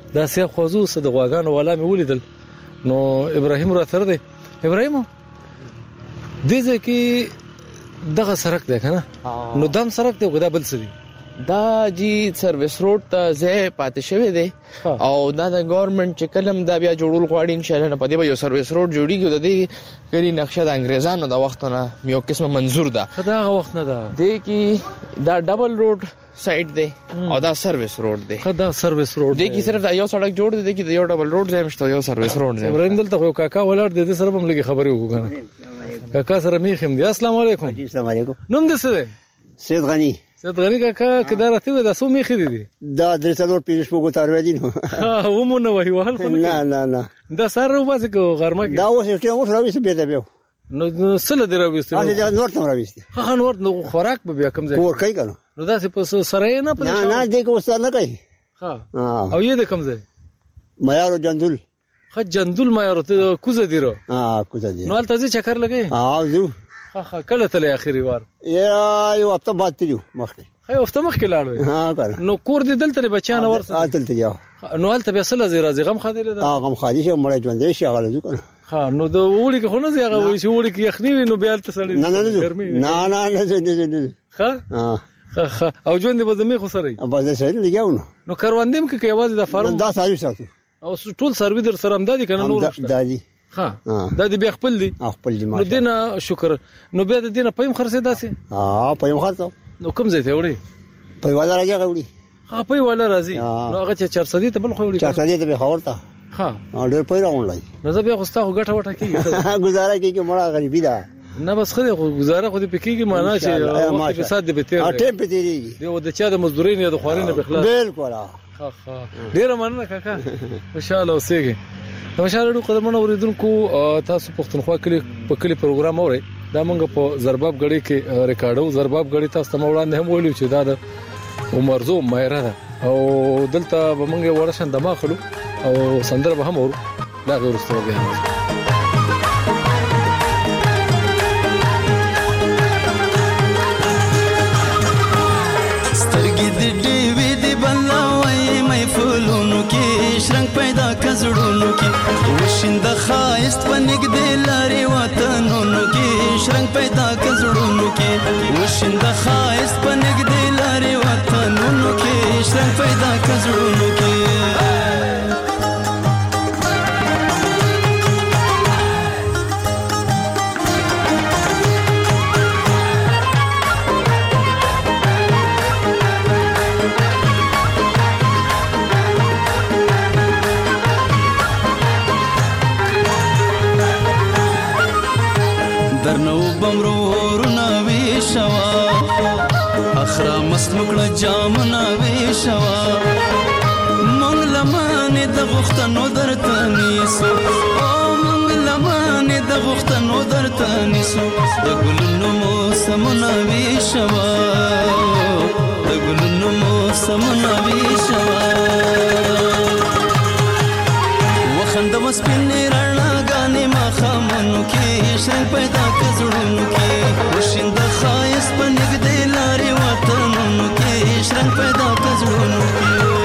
دا سیاب خوځو څه د غواګانو والا مې ولیدل نو ابراهیم را تر دی ابراهیم دې ځکه دغه سړک دی کنه نو دم سړک دی غدا بل څه دی دا جی سرویس روډ ته ځای پاتې شوی دی او دا د ګورنمنت چې کلم دا بیا جوړول غواړي ان شاء الله په دې به یو سرویس روډ جوړیږي د دې کلی نقشه د انګریزانو د وخت نه یو قسمه منظور ده دا وخت نه ده دې کې دا ډبل روډ سایډ دی او دا سرویس روډ دی دا سرویس روډ دی کې صرف دا یو سړک جوړ دی کې یو ډبل روډ ځای مشته یو سرویس روډ دی ابراهیم دلته یو کاکا ولر دی سره هم لګي خبرې وکړه کاکا سره میخم دی السلام علیکم السلام علیکم نوم دې څه دی سید غنی سید غنی کاکا کدا راته دا سو میخې دي دا درڅلور پیش په ګوتار ودی نو و مو نه وای وهل خو نه دا سره وباسه کو غرمه دا اوس ټیم اوس راوځي به دا به نو سله دی راوځي دا نور ته راوځي ها نور نو خوراک به بیا کم ځای کور کوي کنه نو دا څه په سره نه په نه دې کو وسه نه کوي ها او یې د کم ځای معیار جندول جندول معیار ته کوزه دیرو کوزه دی نو الته چکر لګي زو کله تل اخري وار یو هفته بعد تیو مخکې هفته مخکې لاړو کنه نو کور دې دلته بچیان ورسره دلته یاو نو الته به سره زیرا غم خاطر ده غم خالي شه مړ ژوند شي هغه ځو کنه نو د وړي کې خو نه زیغه وي چې وړي کې یخني نو بیا الته سړی نه ها او ژوند به زمي خو سره باز سره لګاو نو کاروندیم کې یوازې د فارم دا ساري ساتو او ټول سروي در سره امدادي کنه نور دادي ها دا دې بیا خپل دي نو دینه شکر نو بیا د دینه پېم خرڅه داسي پېم خرڅه نو کوم ځای ته وړي په والا راځي غوړي په والا راځي نو هغه چې 400 ته بل خو وړي 400 ته به خورتا ډېر پیرا اونلاین نو زه بیا خو ستاسو ګټه وټه کیږي گزاره کیږي مړه غریبی ده نه بس خو گزاره خو دې پکېږي معنا چې وخت په سات دې به تیر ټیم په تیریږي دی و د چا د مزدوري نه د خواري نه بخلاص بالکل ډیر مننه کاکا خوشاله اوسېږي خوشاله قدمونه اوریدونکو تاسو پښتونخوا کلی په کلی پروګرام اورئ دا موږ په زرباب غړي کې ریکارډو زرباب غړي تاسو ته وړاندې هم ویلو چې دا د عمرزو مایره ده او دلته به موږ ورشن دماغ خلو او سندره به هم ورو دا ورسته بیا فولونو کې شرنګ پیدا کزړونو کې وشند خایست پنګ دې لاري وطنونو کې شرنګ پیدا کزړونو کې وشند خایست پنګ دې لاري وطنونو کې شرنګ پیدا کزړونو کې درنو بمرورنا ویشوا اخرا مسمکړه جامنا ویشوا مونږ لمانه د غختنو درته نیسو او مونږ لمانه د غختنو درته نیسو د ګلونو موسمنا ویشوا د ګلونو موسمنا ویشوا وخند وسپینې رڼا غانې ما خامنو کې شرنګ پیدا کزړونو کې وشند خایس پنګ دې لاري وطنونو کې شرنګ پیدا کزړونو کې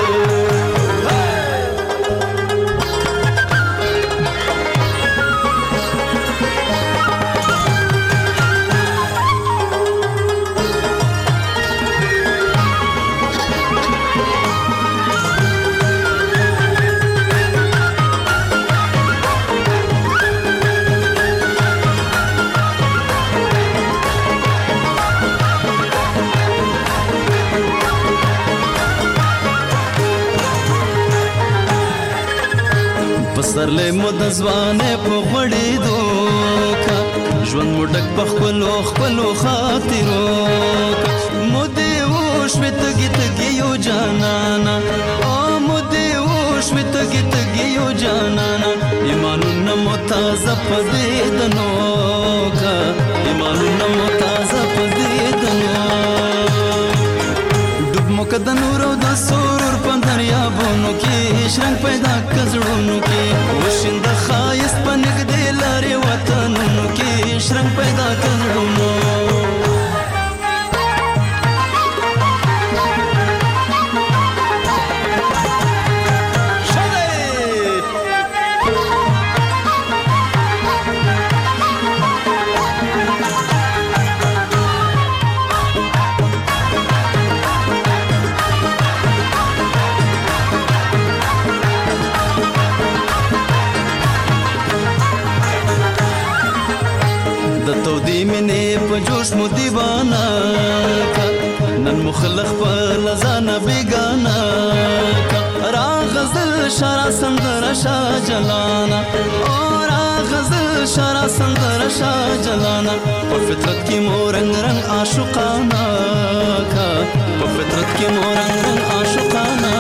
سرلې مود ځوانه په غړې دوکا ژوند مډک په خپلو خاطرو مودې وښوي تګي یو جانانا او مودې وښوي تګي یو جانانا ایمانونه متازه په دې دنوکا ایمانونه متازه په دې دنو ډوب مکد نور او د سرور په دریابونو کې شرنګ پیدا کزړونو کې وشند خایست پنګ دې لاري وطنونو کې شرنګ پیدا کزړونو مینې په جوش مو دیوانه کا نن مخلق په لزانه بیگانه کا را غزل شارع سندر شا جلانا او را غزل شارع سندر شا جلانا په فطرت کې مو رنگ رنگ عاشقانه کا په فطرت کې مو رنگ رنگ عاشقانه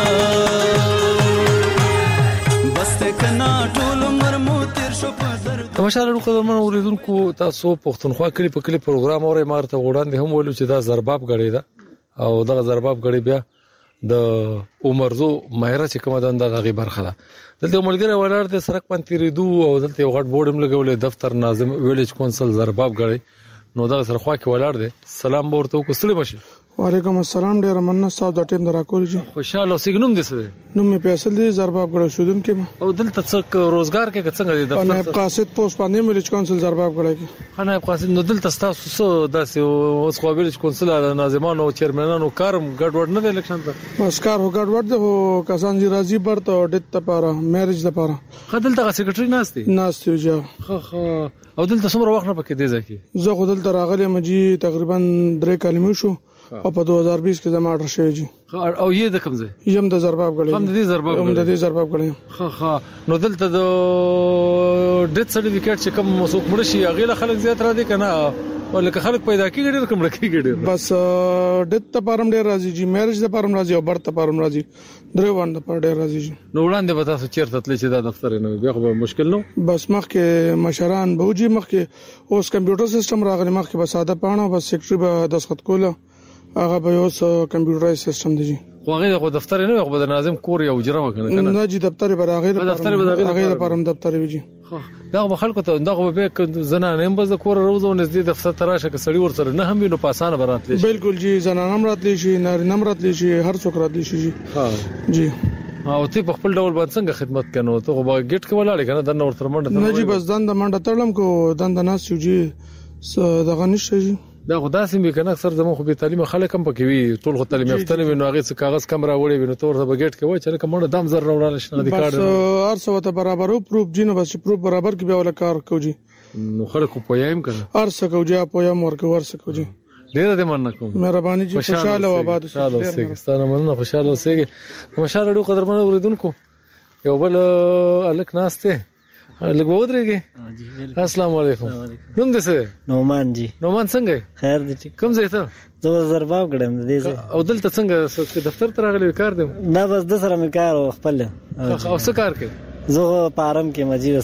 بس کنا ټول عمر مو تیر شو په زر تماشا لرو قدرمن اوریدونکو تاسو پښتونخوا کلی په کلی پروګرام اورئ مارته وړاندې هم ویلو چې دا زرباب غړي دا او دا زرباب غړي بیا د عمرزو ماهره چې کومه د غي برخه ده دلته ملګری ولاړ د سرک پن تیریدو او دلته یو غټ بورډ هم لګولې دفتر ناظم ویلیج کونسل زرباب غړي نو دا سره خوا کې ولاړ دي سلام ورته کوسلې مشي وعلیکم السلام ډیر مننه صاحب د ټیم دراکول جی خوشاله سیګنوم دي څه نو مې پیسل دي زرباب غړي شودم کې او دلته څه روزګار کې څنګه دي دفتر نه قاصد پوسټ باندې ویلیج کونسل زرباب غړي کې خنه قاصد نو دلته تاسو څه داسې اوس خو ویلیج کونسل د ناظمانو او چیرمنانو کارم ګډوډ نه دی الیکشن ته بس کار هو ګډوډ دی هو کسان جی راضي برته ډیت لپاره میرج لپاره خدل ته سیکریټری ناشتي جا خو او دلته څومره وخت نه پکې دی ځکه زه خو دلته راغلی مجي تقریبا 3 کلمې شو او په 2020 کې زما اډر شوی جی او یې د کوم ځای یم د زرباب غړي هم د دې زرباب غړي ها نو دلته د ډیت سرټیفیکیټ چې کوم مسوک مړ شي هغه له خلک زیات را دي کنه ولکه خلک پیدا کیږي ډېر کوم لکه ډېر بس ډیت ته پرم ډېر راځي جی میرج ته پرم راځي او برت ته پرم راځي درې وانه پر ډېر راځي جی نو وړاندې به تاسو چیرته تللی چې دا دفتر نه بیا خو مشکل نو بس مخکې مشران بوجي مخکې اوس کمپیوټر سیستم راغلی مخکې به ساده پاڼه بس سیکریټری به دسخط کوله هغه به اوس کمپیوټرایز سیستم دی خو هغه دفتر نه خو د ناظم کور یو اجرا وکنه کنه نه جی دفتر به هغه لپاره دفتر ویجی دا به خلکو ته دا به زنانه هم به کور روزو نږدې دفتر تراشه ک سړی ور سره نه هم نو پاسانه براتلی بالکل جی زنانه هم راتلی شي نارینه هم راتلی شي هر څوک راتلی شي ها جی او ته په خپل ډول باندې څنګه خدمت کنو ته خو به ګټ کې ولاړ کنه د نور تر منډه نه جی بس دند منډه تړلم کو دند ناس جی دغه نشته جی دا خدا سم کنه اکثر زمو خو به تعلیم خلک هم پکې وي ټول خو تعلیم یافته نه وي نو هغه څه کاغذ کمره وړي وي نو تور ته بغیټ کې وای چې کومه دام زر راوړل شنه د کار بس ارسه ته برابر او پروف جنو بس پروف برابر کې به ولا کار کوجی نو خلکو پویم کنه ارسه کوجی پویم ورکو ورسه کوجی ډیر دې مننه کوم مهرباني جی خوشاله و آباد اوسئ ستاسو مننه خوشاله اوسئ مشاله ډو قدرمن اوریدونکو یو بل الک ناشته لږ ودرېږي السلام علیکم نوم دې څه نومان جی نومان څنګه خیر دې کوم ځای ته زه زرباب غړم دې او دلته څنګه دفتر ته راغلی کار دی نه بس د سره مې کار خپل او څه کار کوي زه پارم کې مجید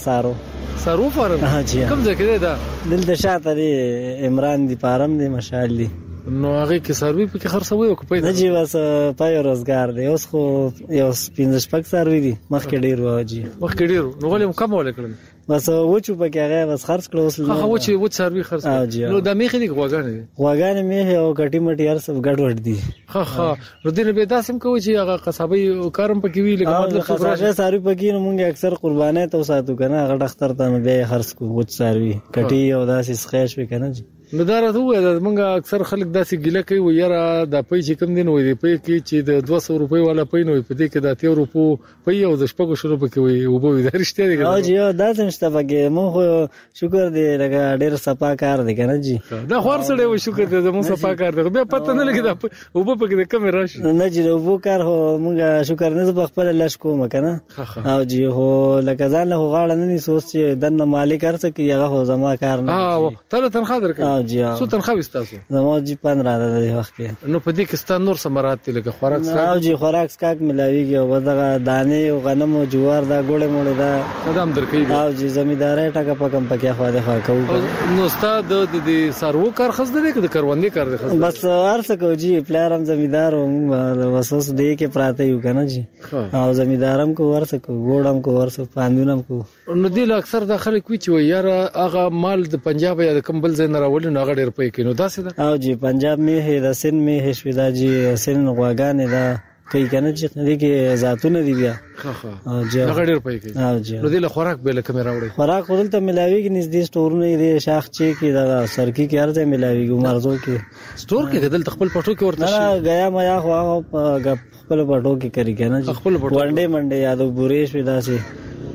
سارو فارم ها جی کوم ځای کې دا دلته شاته دی عمران دی پارم دی مشال دی نو هغه کې سروي په کې خرڅوي او په نه جی بس پای روزګار دی اوس خو یو 15 شپږ سروي دي مخکې ډیر واجی مخکې ډیر نو ولې کم ولکړم بس وچو په کې هغه بس خرڅ کړو اوس هغه وچ سروي خرڅ نو د میخې دی غواګانې میخه او کټي مټي هر څه ګډوډ دي ها نو دینه به داسم کوي چې هغه قصابي کارم پکې وی لکه مطلب خبره سروي پکې نو مونږ اکثر قربانه ته ساتو کنه هغه ډاکټر ته به خرڅ کو وچ سروي کټي او داسې سخیش وکنه جی نو دا راته وای مونږ اکثر خلک داسې ګیله کوي و یاره د پیسې کم دین وای دی پې کې چې د 200 روپۍ والا پې نو په دې کې د 30 روپو پې او د شپږو شروع پکې وای او به د رښتیا دی او جی دا څنګه پکې مونږ شکر دی لکه ډېر صفا کار دی کنه جی دا خور سره و شکر دی زموږ صفا کار دی بیا پته نه لګی دا او په پکې د کم راشي نه جی او کار هو مونږ شکر نه په خپل لاش کوم کنه او جی هو لکه ځان له غاړه نه سوچ چې دنه مالک ارڅ کې هغه هو زما کار نه ها ته تنخواه درکې او جی څو تنخواه وستاسو زموږ جی 15 د وخت نو په دې کې ستاسو نور سمرات لکه خوراک او جی خوراک سکاک ملاویږي او دغه دانه او غنم او جوار دا ګوړې موړې دا قدم درکې او جی زمیداري ټکه پکم پکې خو ده کوو نو ستاسو د سارو کار خص ده کې د کروندې کار ده خص بس ارڅ کو جی پلارم زمیدار او وسوس دې کې پراته یو کنه جی او زمیدارم کو ورڅ کو ګوړم کو ورڅ پاندونم کو نو دې اکثر د خلک وی چې یاره هغه مال د پنجاب یا د کمبل ځای نه راول نو هغه ډېر پې کینو داسې ده او جی پنجاب می هي د سن می هي شوی دا جی سن غواګانې دا کوي کنه چې دې کې ذاتونه دی بیا او جی هغه ډېر پې کوي او جی نو دې خوراک به لکه مې راوړي خوراک ودلته ملاویږي نږدې سټورونه دې شاخ چې کې دا سرکی کې ارته ملاویږي مرزو کې سټور کې دلته خپل پټو کې ورته نه غیا ما یا خو خپل پټو کې کوي کنه خپل پټو ونډه منډه یادو بوریش ودا سي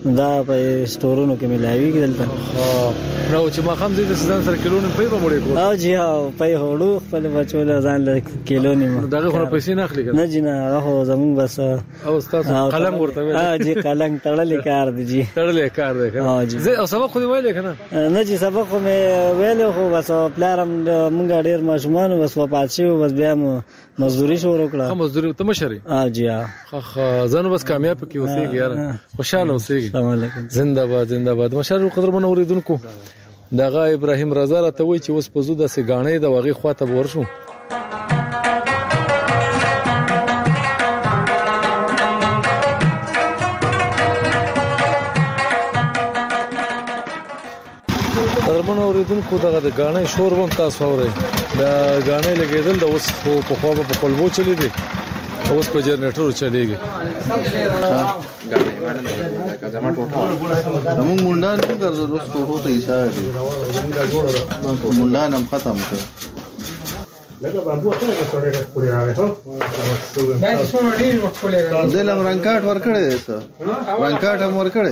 دا په سټورونو کې ملاويږي دلته. نو چې ما خام دې ځان سره کیلونو په مړې کو. او جی ها په هوړو خپل بچو له ځان له کیلونو ما. دغه خو پیسې نه اخلي نه جی نه هغه زمون بس. او استاد قلم ورته وي. جی قلم تړلې کار دی جی. تړلې کار دی. زه او سبق خو دی ویلې کنه. نه جی سبق مې ویلې خو بس پلارم مونږ ډېر ماشومان بس وپات شو بس بیا مزدوري شروع کړه. مزدوري ته مشري. جی ها. ځان بس کامیاب کی اوسېږي یار. خوشاله اوسېږي. السلام علیکم. زنده باد زنده باد. مشر قدرمن اوریدونکو دغه ابراهیم رضا راته وی چې اوس په زو د سګانې د وغي خواته ورشو. قدرمن اوریدونکو دغه د غاڼې شور هم تاسو اورئ. د غاڼې لګیدل د اوس په خوا په قلبو چلی دي. اوس په جنریټر چلیږي. زمونږ مونډان څنګه ګرځول اوس ټوټو ته ایسار دي. مونډان هم ختم کړ. دلم رنګکاټ ورکړی دی څه رنګکاټ هم ورکړی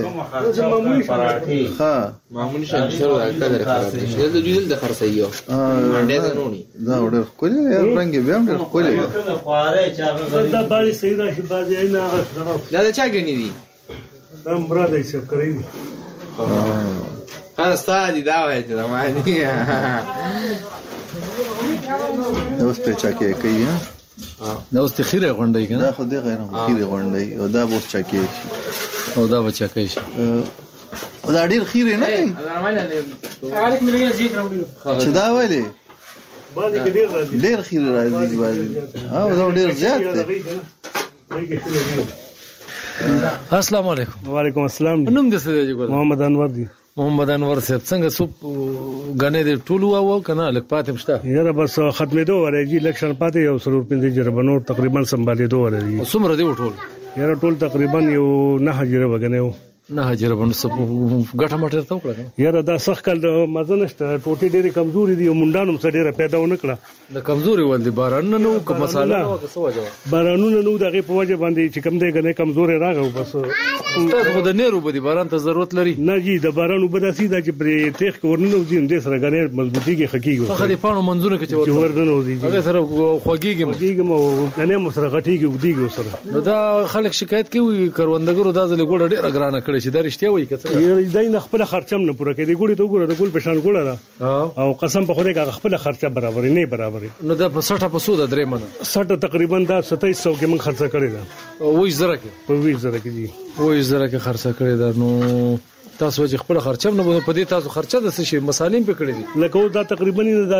ها معمولی شنشر راکړه درې خراب دي چې د دوی د خرڅایو منډه ده نونی دا وړ کولی یار رنګ بیا هم ډېر کولی دا باندې صحیح راشي باندې نه دا چا غنی دي دا مراد یې څه کوي خلاص ستادي دا وایي دا معنی اوس په چاکي کوي ها دا اوس تخیره غونډي کنه دا خو دې غیر خیره غونډي او دا اوس چاکي او دا بچا کوي او دا ډیر خیره نه کوي چې دا وایي باندې ډیر خیره راځي باندې او دا ډیر زیات دی. السلام علیکم. وعلیکم السلام. نوم دې څه دی ګور؟ محمد انور دی. محمد انور صاحب څنګه سوپ غنې دې ټول واو کنه لک پاتې مشته یاره بس ختمېدو ورېږي لکشن پاتې یو سرور پنځه جربنور تقریبا سمبالېدو ورېږي. څومره دی ټول؟ یاره ټول تقریبا یو 9 حجره وګنیو. 9 حجره باندې سپ ګټه مټر ته وکړه. یاره دا سخت کال مزه نشته ټوټي ډېری کمزوري دي او مونډانو سره ډېر پیدا ونه کړه. د کمزوري ول دي باران نه نو کوم مساله نو څه وجه بارانونه نو دغه په وجه باندې چې کم دی غنې کمزوري راغو بس تاسو خو د نیرو به دي باران ته ضرورت لري. نه جی د بارانو به داسي دا چې پر تیخ ورننو دي دې سره غنې مضبوطي کې حقیقت خو دې پانو منځونه کې چې ورننو دي هغه سره خوګيږي مو غنې مو سره غټيږي ودیږي سره نو دا خلک شکایت کوي کروندګرو دا ځل ګوډه ډیره ګرانه کړي چې دا رښتیا وایي کته دای نه خپل خرچم نه پوره کړي ګوډه ته ګوره د ګول پېشان ګوله او قسم په خوده کې خپل خرچه برابر نه برابر. نو دا په 60 په سود درې منه 60 تقریبا دا 2700 کې من خرڅه کړی دا 20,000 کې په 20,000 کې دي 20,000 کې خرڅه کړی دا. نو تاسو چې خپل خرچم نه په دې تاسو خرچه د څه شي مسالې په کړی دي لکه دا تقریبا دا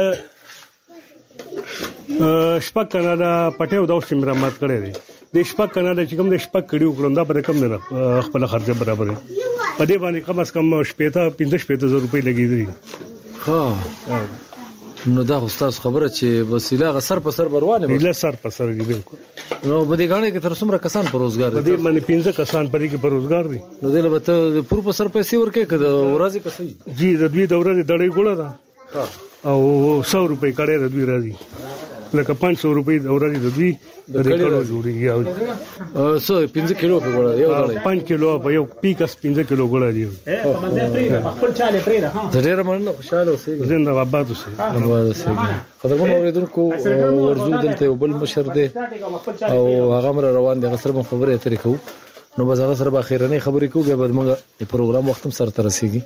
شپږ کنه دا پټیو دا اوس مرمت کړی دی د شپږ کنه دا چې کوم د شپږ کړیو کړم دا په کم نه خپل خرچه برابر په دې باندې کم از کم 15,000 روپۍ لګیږي. ها نو دا استاد خبره چې وسیله غسر په سر بروانه ویله سر په سر دی بالکل. نو بده غاڼه کې تر څومره کسان پر روزګار دي؟ بده باندې 15 کسان پرې کې پر روزګار دي. نو دله به ته پر په سر پیسې ورکې کده ورځي کسي جی د دوی دوره د ډړې ګوله ده او 100 روپۍ کړه د دوی راځي لکه 500 روپۍ د ورځي د دوی د کړو جوړیږي او 5 کیلو په ګوله یو ډړې 5 کیلو په یو پیکس 15 کیلو ګوله دی. خپل چاله پرې ده ها ډېر مننه خوشاله اوسئ زنده باد اوسئ. قدرمن اوریدونکو ورزو دلته یو بل مشر دی او هغه مر روان دي غسر من خبره اترې کوو نو بس هغه سره به اخیرنۍ خبرې کوو بیا به موږ د پروګرام وخت هم سره ترسيږي.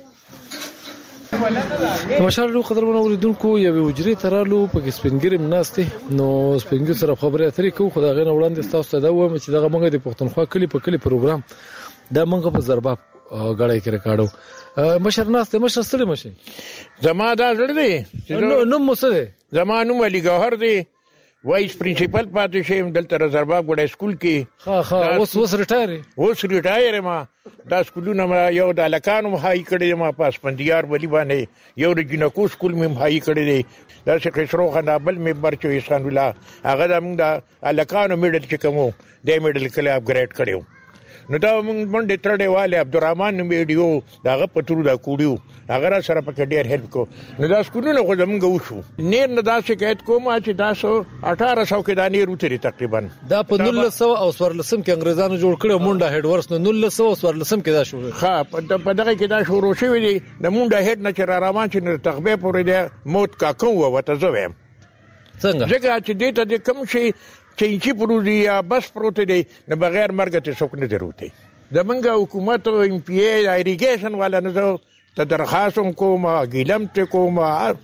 مشر قدرمن اوریدونکو یو حجرې ترالو په سپینګریم ناشته نو سپینګر سره خبره اترې کوو خدای غنه وړاندې تاسو ته دا وایم چې دغه موږ د پښتونخوا کلی په کلی پروګرام دا موږ په ضربه غړای کې ریکارډو مشر ناشته مشر ستړي مشه زما دا زړه دی نو مسله زما نوم علي ګوهر دی وایس پرنسپل پاتې شم دلته رزرباب ګډه سکول کې. ها اوس ریټایر ما دا سکولونه ما یو د الکانو هاي کړی ما پاس پندیار ولی باندې یو د جنکو سکول مې هاي کړی دی دا چې خسرو خنابل مې برچو احسان الله هغه د موږ د الکانو میډل چې کومو د میډل کله اپګریډ کړو نو دا موږ منډه ترډه والے عبدالرحمن ویډیو داغه پترو دا کوډیو هغه را سره پکې ډیر هیلپ کو نو دا سکولونه خو زمونږ وشو نیر نه دا شکایت کوم چې تاسو 1800 کې دا نیر وتري تقریبا دا په 1900 او 1400 کې انګريزانو جوړ کړو مونډه هډ ورس نو 1900 او 1400 کې دا شروع ها په دغه کې دا شروع شوی دی د مونډه هډ نه چې را روان چې نه تخبه پورې دی موت کا کوم وته زویم څنګه چې دې ته کوم شي چې پروزي یا بس پروت دی نه بغیر مرګ ته څوک نه دروته د منګه حکومت او ام پی ای ایریګیشن والا نه ته درخواست کوم ګیلم ته کوم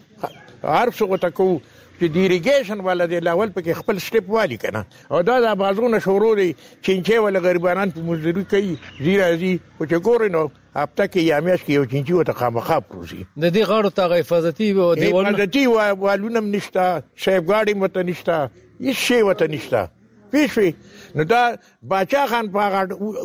هر څه ته کوم چې د ایریګیشن والا دی لاول پکې خپل سټیپ والی کنه او دا بازونه شروع دي چې ول غریبانان په مزدوري کوي زیرازي او چې ګورینو هفته کې یا میاشت کې یو چینچی وته خامخا پروزي د دې غاړو ته حفاظتي او دیوالونه والونم نشته سیف ګاډي مت نشته هیڅ شی وته نشته پیښوي نو دا باچا خان په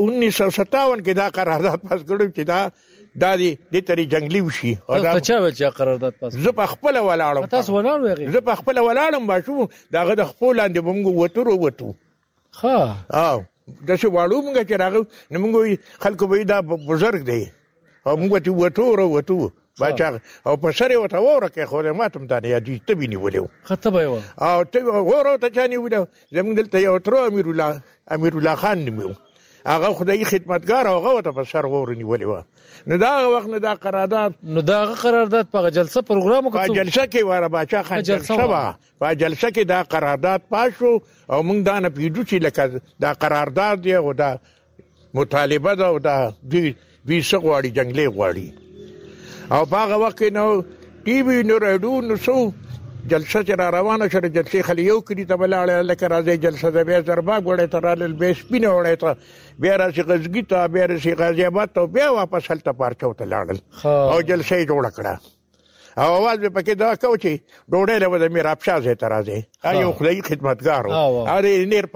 1957 کې دا قرارداد پاس کړو چې دا د تری جنگلی وشي او دا چا ول چې قرارداد پاس زه په خپل ولاړم تاسو ولاړ زه په خپل ولاړم باشو داغه د خپل لاندې موږ وته ها د څه واړو موږ چې راغو نو موږ خلکو به دا بزرګ دی او موږ ته وته باچا او په سره وته ورکه خو ماتم ته یا دې ته بینی ولیو خطه به او ته ورو ته چاني ولیو زموږ دلته یو تر امیر الله خان نیو هغه خدای خدمتګار هغه وته په سر ورنی ولیو نو دا وخت نه دا قرارداد په جلسه پروګرام په جلسه کې واره باچا خان جلسه په جلسه کې دا قرارداد پاشو او موږ دا نه پیډو چې لکه دا قرارداد دی او دا مطالبه ده او دا دوی سغواړي جنگلي غواړي او هغه وخت نو ټي وي نو رادیو نو سو جلسه چې روانه شوه جلسه خلی یو کړي ته بلاړه لکه راځي جلسه د بیا زرباګ وړه ترال به سپینه وړه ته بیا راځي غزګی ته بیا راځي غازی آباد ته بیا واپس هلته پارچو ته لاړل او جلسه جوړ کړه او आवाज به پکې دا کو چې ډوډۍ له د میر افشا زه ته راځي یو خدای خدمتګار او نیر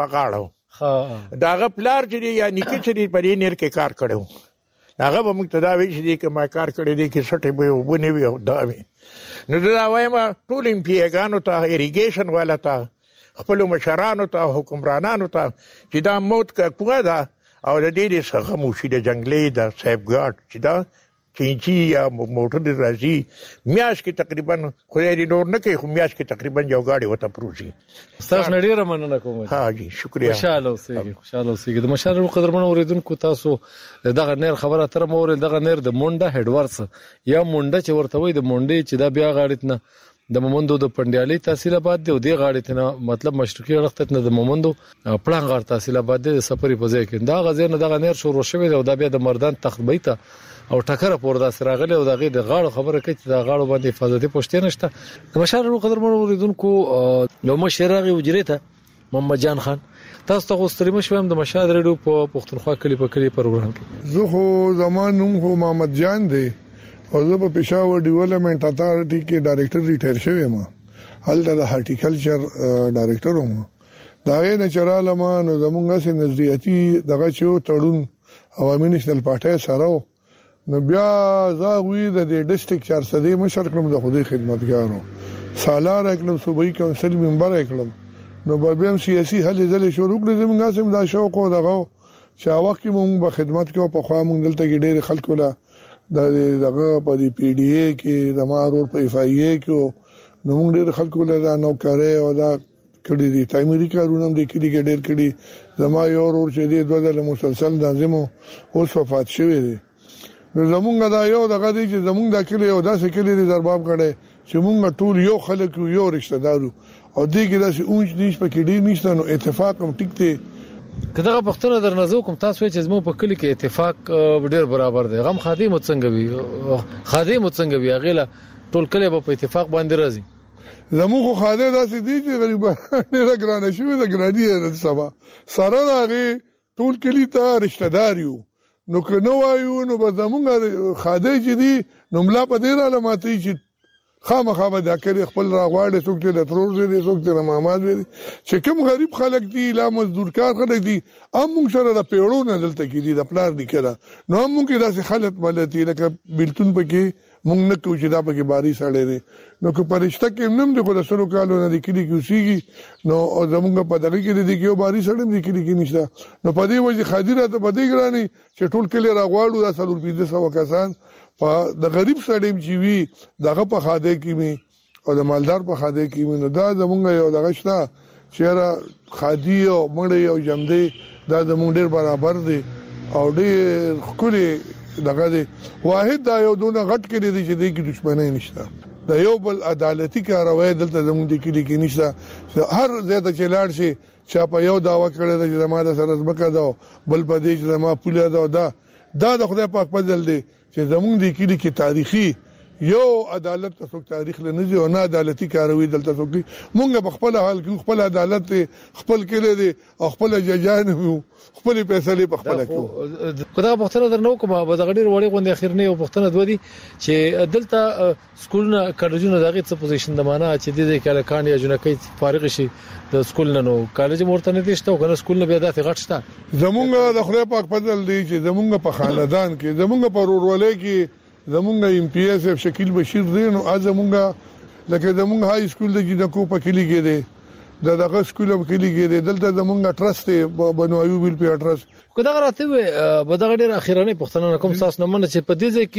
پکاړو داغه پلار چې یا نیکه چې په نیر کې کار کړو هغه به موږ ته دا وی چې کې ما کار کړی دی کې سټې به وبني وي او دا وي نو دا وایم ټول امپیګانو ته ایریګیشن والا ته خپل مشرانو ته حکمرانانو ته چې دا موت کا کوه دا او د دې څخه موشي د جنگلې د سیف ګارد چې دا چینچی یا موټر د راځي میاش کې تقریبا خو یې نور نه کوي خو میاش کې تقریبا یو غاډي وته پروزي تاسو نړۍ رمنه کوم ها جی شکریا خوشاله اوسئ د مشال قدرمن اوریدونکو تاسو دغه نیر خبره تر مور دغه نیر د مونډه هډ ورس یا مونډه چې ورته وي د مونډې چې دا بیا غاړت نه د مومندو د پندیالي تحصیل آباد دی او د غاړې ته مطلب مشرقي اړخ ته د مومندو پړنګ غار تحصیل آباد دی د سفري په ځای کې دا غزه نه دغه نیر شروع شوی دی او دا بیا د مردان تخت بیته او ټکر پوردا سراغله او دغه د غاړو خبره کوي چې د غاړو باندې حفاظتي پوښتنه نشته د مشال قدرمن اوریدونکو نو مشرغي وجریته محمد جان خان تاسو ته غوښتل مشوم د مشال ریډیو په پښتونخوا کلی په کلی پروګرام کې زه خو زمانوم هو محمد جان دی او زه په پېښور ډیولپمنٹ اتارټي کې ډایریکټر ریټایر شوی ما هلته د هارټیکلچر ډایریکټر وم دا نه چراله ما نو زمونږه سي نزدېتی دغه چو تړون عوامي نېشنل پارټي سره نو بیا زاوی د ډیسټریکټ 400 مشر کړم د خوده خدمتګارو سالار کړم صوبایي کونسل ممبر کړم نو به هم سیاسي هلې ځلې شروع کړې زمونږه سم دا شوق او دغه چې واکه مونږ په خدمت کې په خوا مونږ دلته کې ډېر خلکو لا دغه په دی پی ډی ای کې د مارور په اف ای ای کې نو موږ ډېر خلکو لا نوکرې او دا کړي دي تایمري کارونه د کې ډېر کړي زما یو ورور چې دی دوه ځله مسلسل لازم اوس وفات شوی دی نو زمونږ دا یو دغه دی چې زمونږ د کلی او داسې کلی دی ضرباب کړي چې مونږ ټول یو خلک یو رشتہ دارو او دې کې داسې اونچ نیش پکې ډېر نشته نو اتفاق هم ټیک دی کله پښتون درنځو کوم تاسو چې زمو په کلی کې اتفاق ډېر برابر دی غم خادم څنګه وي خادم څنګه وي غیله ټول کلی په اتفاق باندې راځي زمو خو خاله داسې دي چې غریبان ډېر ګرانه شوی د ګرانی سبا سره راغي ټول کلی ته رشتہ دار یو نو که نو وایو نو به زمونږ خاده چې دي نو ملا په دې را لماتي چې خامخا به دا کړي خپل راغواړي څوک ته د ترور دي څوک ته د ماماد دي چې کوم غریب خلک دي لا مزدور کار خلک دي موږ سره د پیړو نه دلته کې دي د پلار دي کړه نو موږ کې داسې خلک ملتي لکه بلتون پکې مونږ نه کوو چې دا پکې باري سړی دی نو که پرشته کې نم د خلصو کالو نه د کلی کې اوسېږي نو زمونږ په دغه کې د یو باري سړی د کلی کې نشته نو په دې وجه خادره ته په دې ګرانی چې ټول کلی راغواړو د 350 کسان په د غریب سړی چې وي دغه په خاده کې می او د مالدار په خاده کې می نو دا زمونږ یو دغه شته چې خادي او مړی او جمدی دا زمونږ ډیر برابر دي او ډیر خولي دغه دی واحد دا یو دونه غټ کړي دي چې د کی دښمنۍ نشته د یو بل عدالتي کاروي دلته زموږ د کلی کې نشته هر زیاته چلاړ شي چې په یو داوا کړی د جماعت سره زبکه دا بل په دې چې ما پوله دا د خدای پاک په دل دی چې زموږ د کلی کې تاریخي یو عدالت څخه تاریخ لنځي او نه عدالتي کاروي دلته څوک مونږ په خپل حال کې خپل عدالت خپل کړي دي او خپل ججان خپل فیصله په خپل کوي خدای په خاطر درنو کوم به دغه ډیر وړي غونډه اخیرنه یو پښتنه دوه دي چې دلته سکولونه کالجونه دغه څه پوزیشن د معنا چې د کالکان یا جنکې فارغ شي د سکول نه نو کالج مرته نه دي شته کنه سکول نه بیا د غټ شته زمونږ د خدای پاک په دل دی چې زمونږ په خاندان کې زمونږ په ورولې کې زمونږ ایم پی ایس اف شکیل بشیر دی نو از زمونږ لکه زمونږ های سکول د جنکو په کلی کې دی دغه سکول په کلی کې دی دلته زمونږ ټرست دی بنو ایوب په ټرست کدا راته به دغه ډیر اخیرانه پښتنه کوم ساس نه منه چې په دې ځکه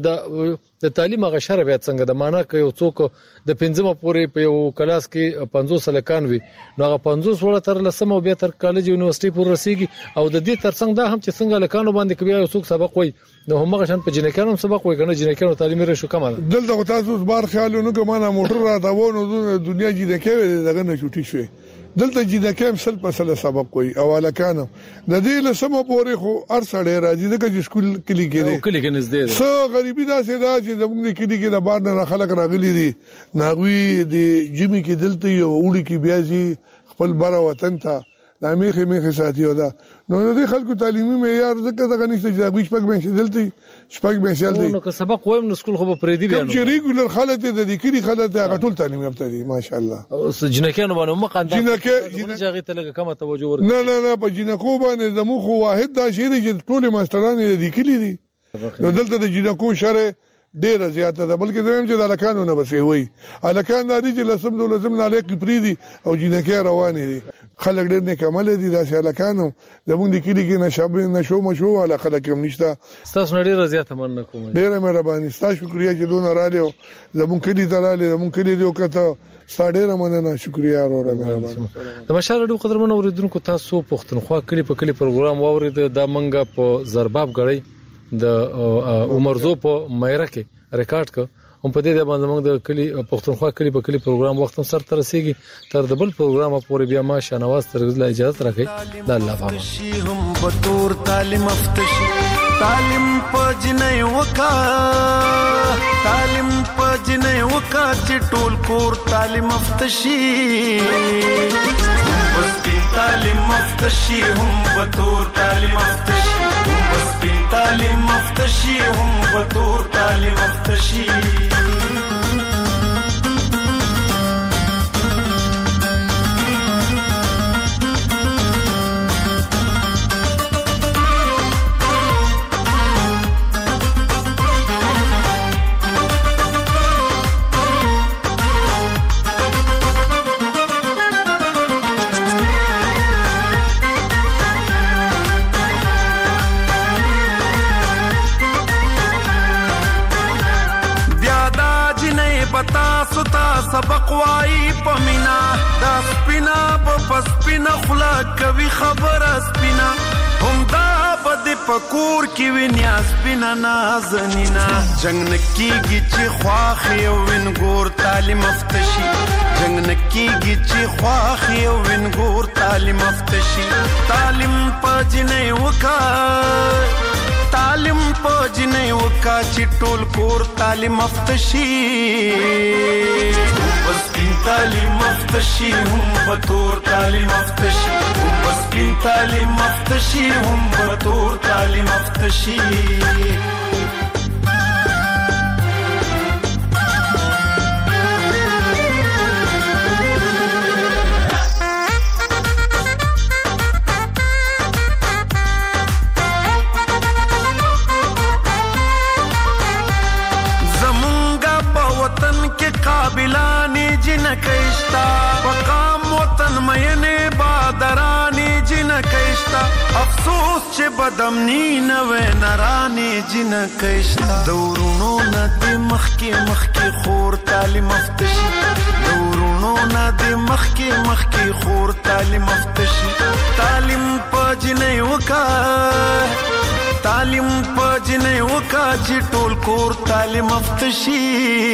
کې د تعلیم غ شر بیا څنګه د معنا کوي څوک د پنځمه پورې په یو کلاس کې 500 لکان وي نو هغه 500 وړ تر لسمه بیا تر کالج یونیورسيټي پورې رسیدي او د دې ترڅنګ دا هم چې څنګه لکانو باندې کوي یو څوک سبق وي نو همغه شان په جنکانو سبق وي کنه جنکانو تعلیمي رشو کم ده دلته تاسو بار خیالونو کومه موټر را دا وونه دنیا جنکې دغه نه چوټی شوی دلته جنکې سل په سل سبق وي او لکانو د دې لسمه پورې خو ارسړې راځي دغه سکول کلی کې کلی کې نږدې ده سو غریبي دا سي دا چې زموږ کلی کې د بار نه خلک راغلي دي ناغوي د جمی کې دلته یو وړي کې بیازي خپل بره وطن ته د میخه ساتي ودا نو د خلکو تعلیمي معیار ځکه دغه نشته چې هغه شپږ بنش دلته شپږ بنشل دي نو که سبق وایم نو سکول خو په پریدي بیان چې ریګولر خلک د دې کلی خلک هغه ټول تعلیم یافته دي ماشاءالله او جنکانو باندې مقاند جنکه ځای ته لګه کومه توجه ورکړي نه په جنکو باندې زمو خو واحد دا شی دی چې ټول ماستران دې کلی دي نو دلته د جنکو شره ډیره زیاته ده بلکې زموږ چې د الکانو نه بسې وي الکان د دې لسم دولسم نه لیک پریدي او جنکه روانې دي خلک ډېر نه کمل دي دا الکانو زموږ د کلی کې نشابه نشو مشو ولا خلک هم نشته تاسو ډیره زیاته من کوم ډیره مهرباني تاسو شکریا چې دون رااله زموږ کلی ته رااله زموږ کلی دی وکړه ستاره مننه شکریا وروره مهرباني د مشال ډو قدرمن اوریدونکو تاسو پښتونخوا کلی په کلی پروګرام واورید د منګه په زرباب غړی د عمرزو په مایره کې ریکارډ ک هم په دې باندې موږ د کلی پښتونخوا کلی په کلی پروګرام وخت سره تر رسیدي تر د بل پروګرام پورې بیا ما شنواز تر غزل اجازه راکړي د الله پامه هم بطور تعلیم افتشي تعلیم پجنې وکا تعلیم پجنې وکا چې ټول کور تعلیم افتشي بس تعلیم افتشي هم بطور تعلیم افتشي تعلیم افتشي هم بطور تعلیم افتشي سبق وای پمینا دا سپینا په پسپینا خلا کوي خبر سپینا هم دا بد پکور کی وینیا سپینا نازنینا جنگ نکیږي چې خواخ یو وینګور تعلیم افتشي جنگ نکیږي چې خواخ یو وینګور تعلیم افتشي تعلیم پجنې وکا تعلیم پجنې وکا چې ټول کور تعلیم افتشي بس تعلیم افتشي هم بطور تعلیم افتشي بس تعلیم افتشي هم بطور تعلیم افتشي د بدمنی نوې نرانې جن کښتا دورونو ند مخکي خور تعلیم افتشي دورونو ند مخکي خور تعلیم افتشي تعلیم پجنې وکا چې ټول کور تعلیم افتشي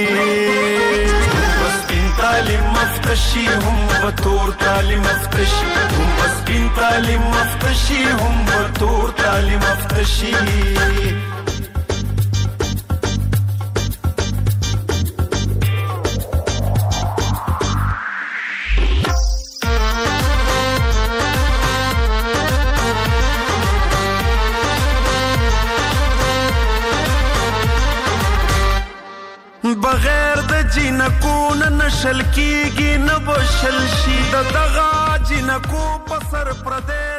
تعلیم مفتشی هم بطور تعلیم مفتشی هم بسکین تعلیم مفتشی هم بطور تعلیم مفتشی بغیر د جنکو نشل کیږي نه بشل شي د دغه جنکو په سر پردې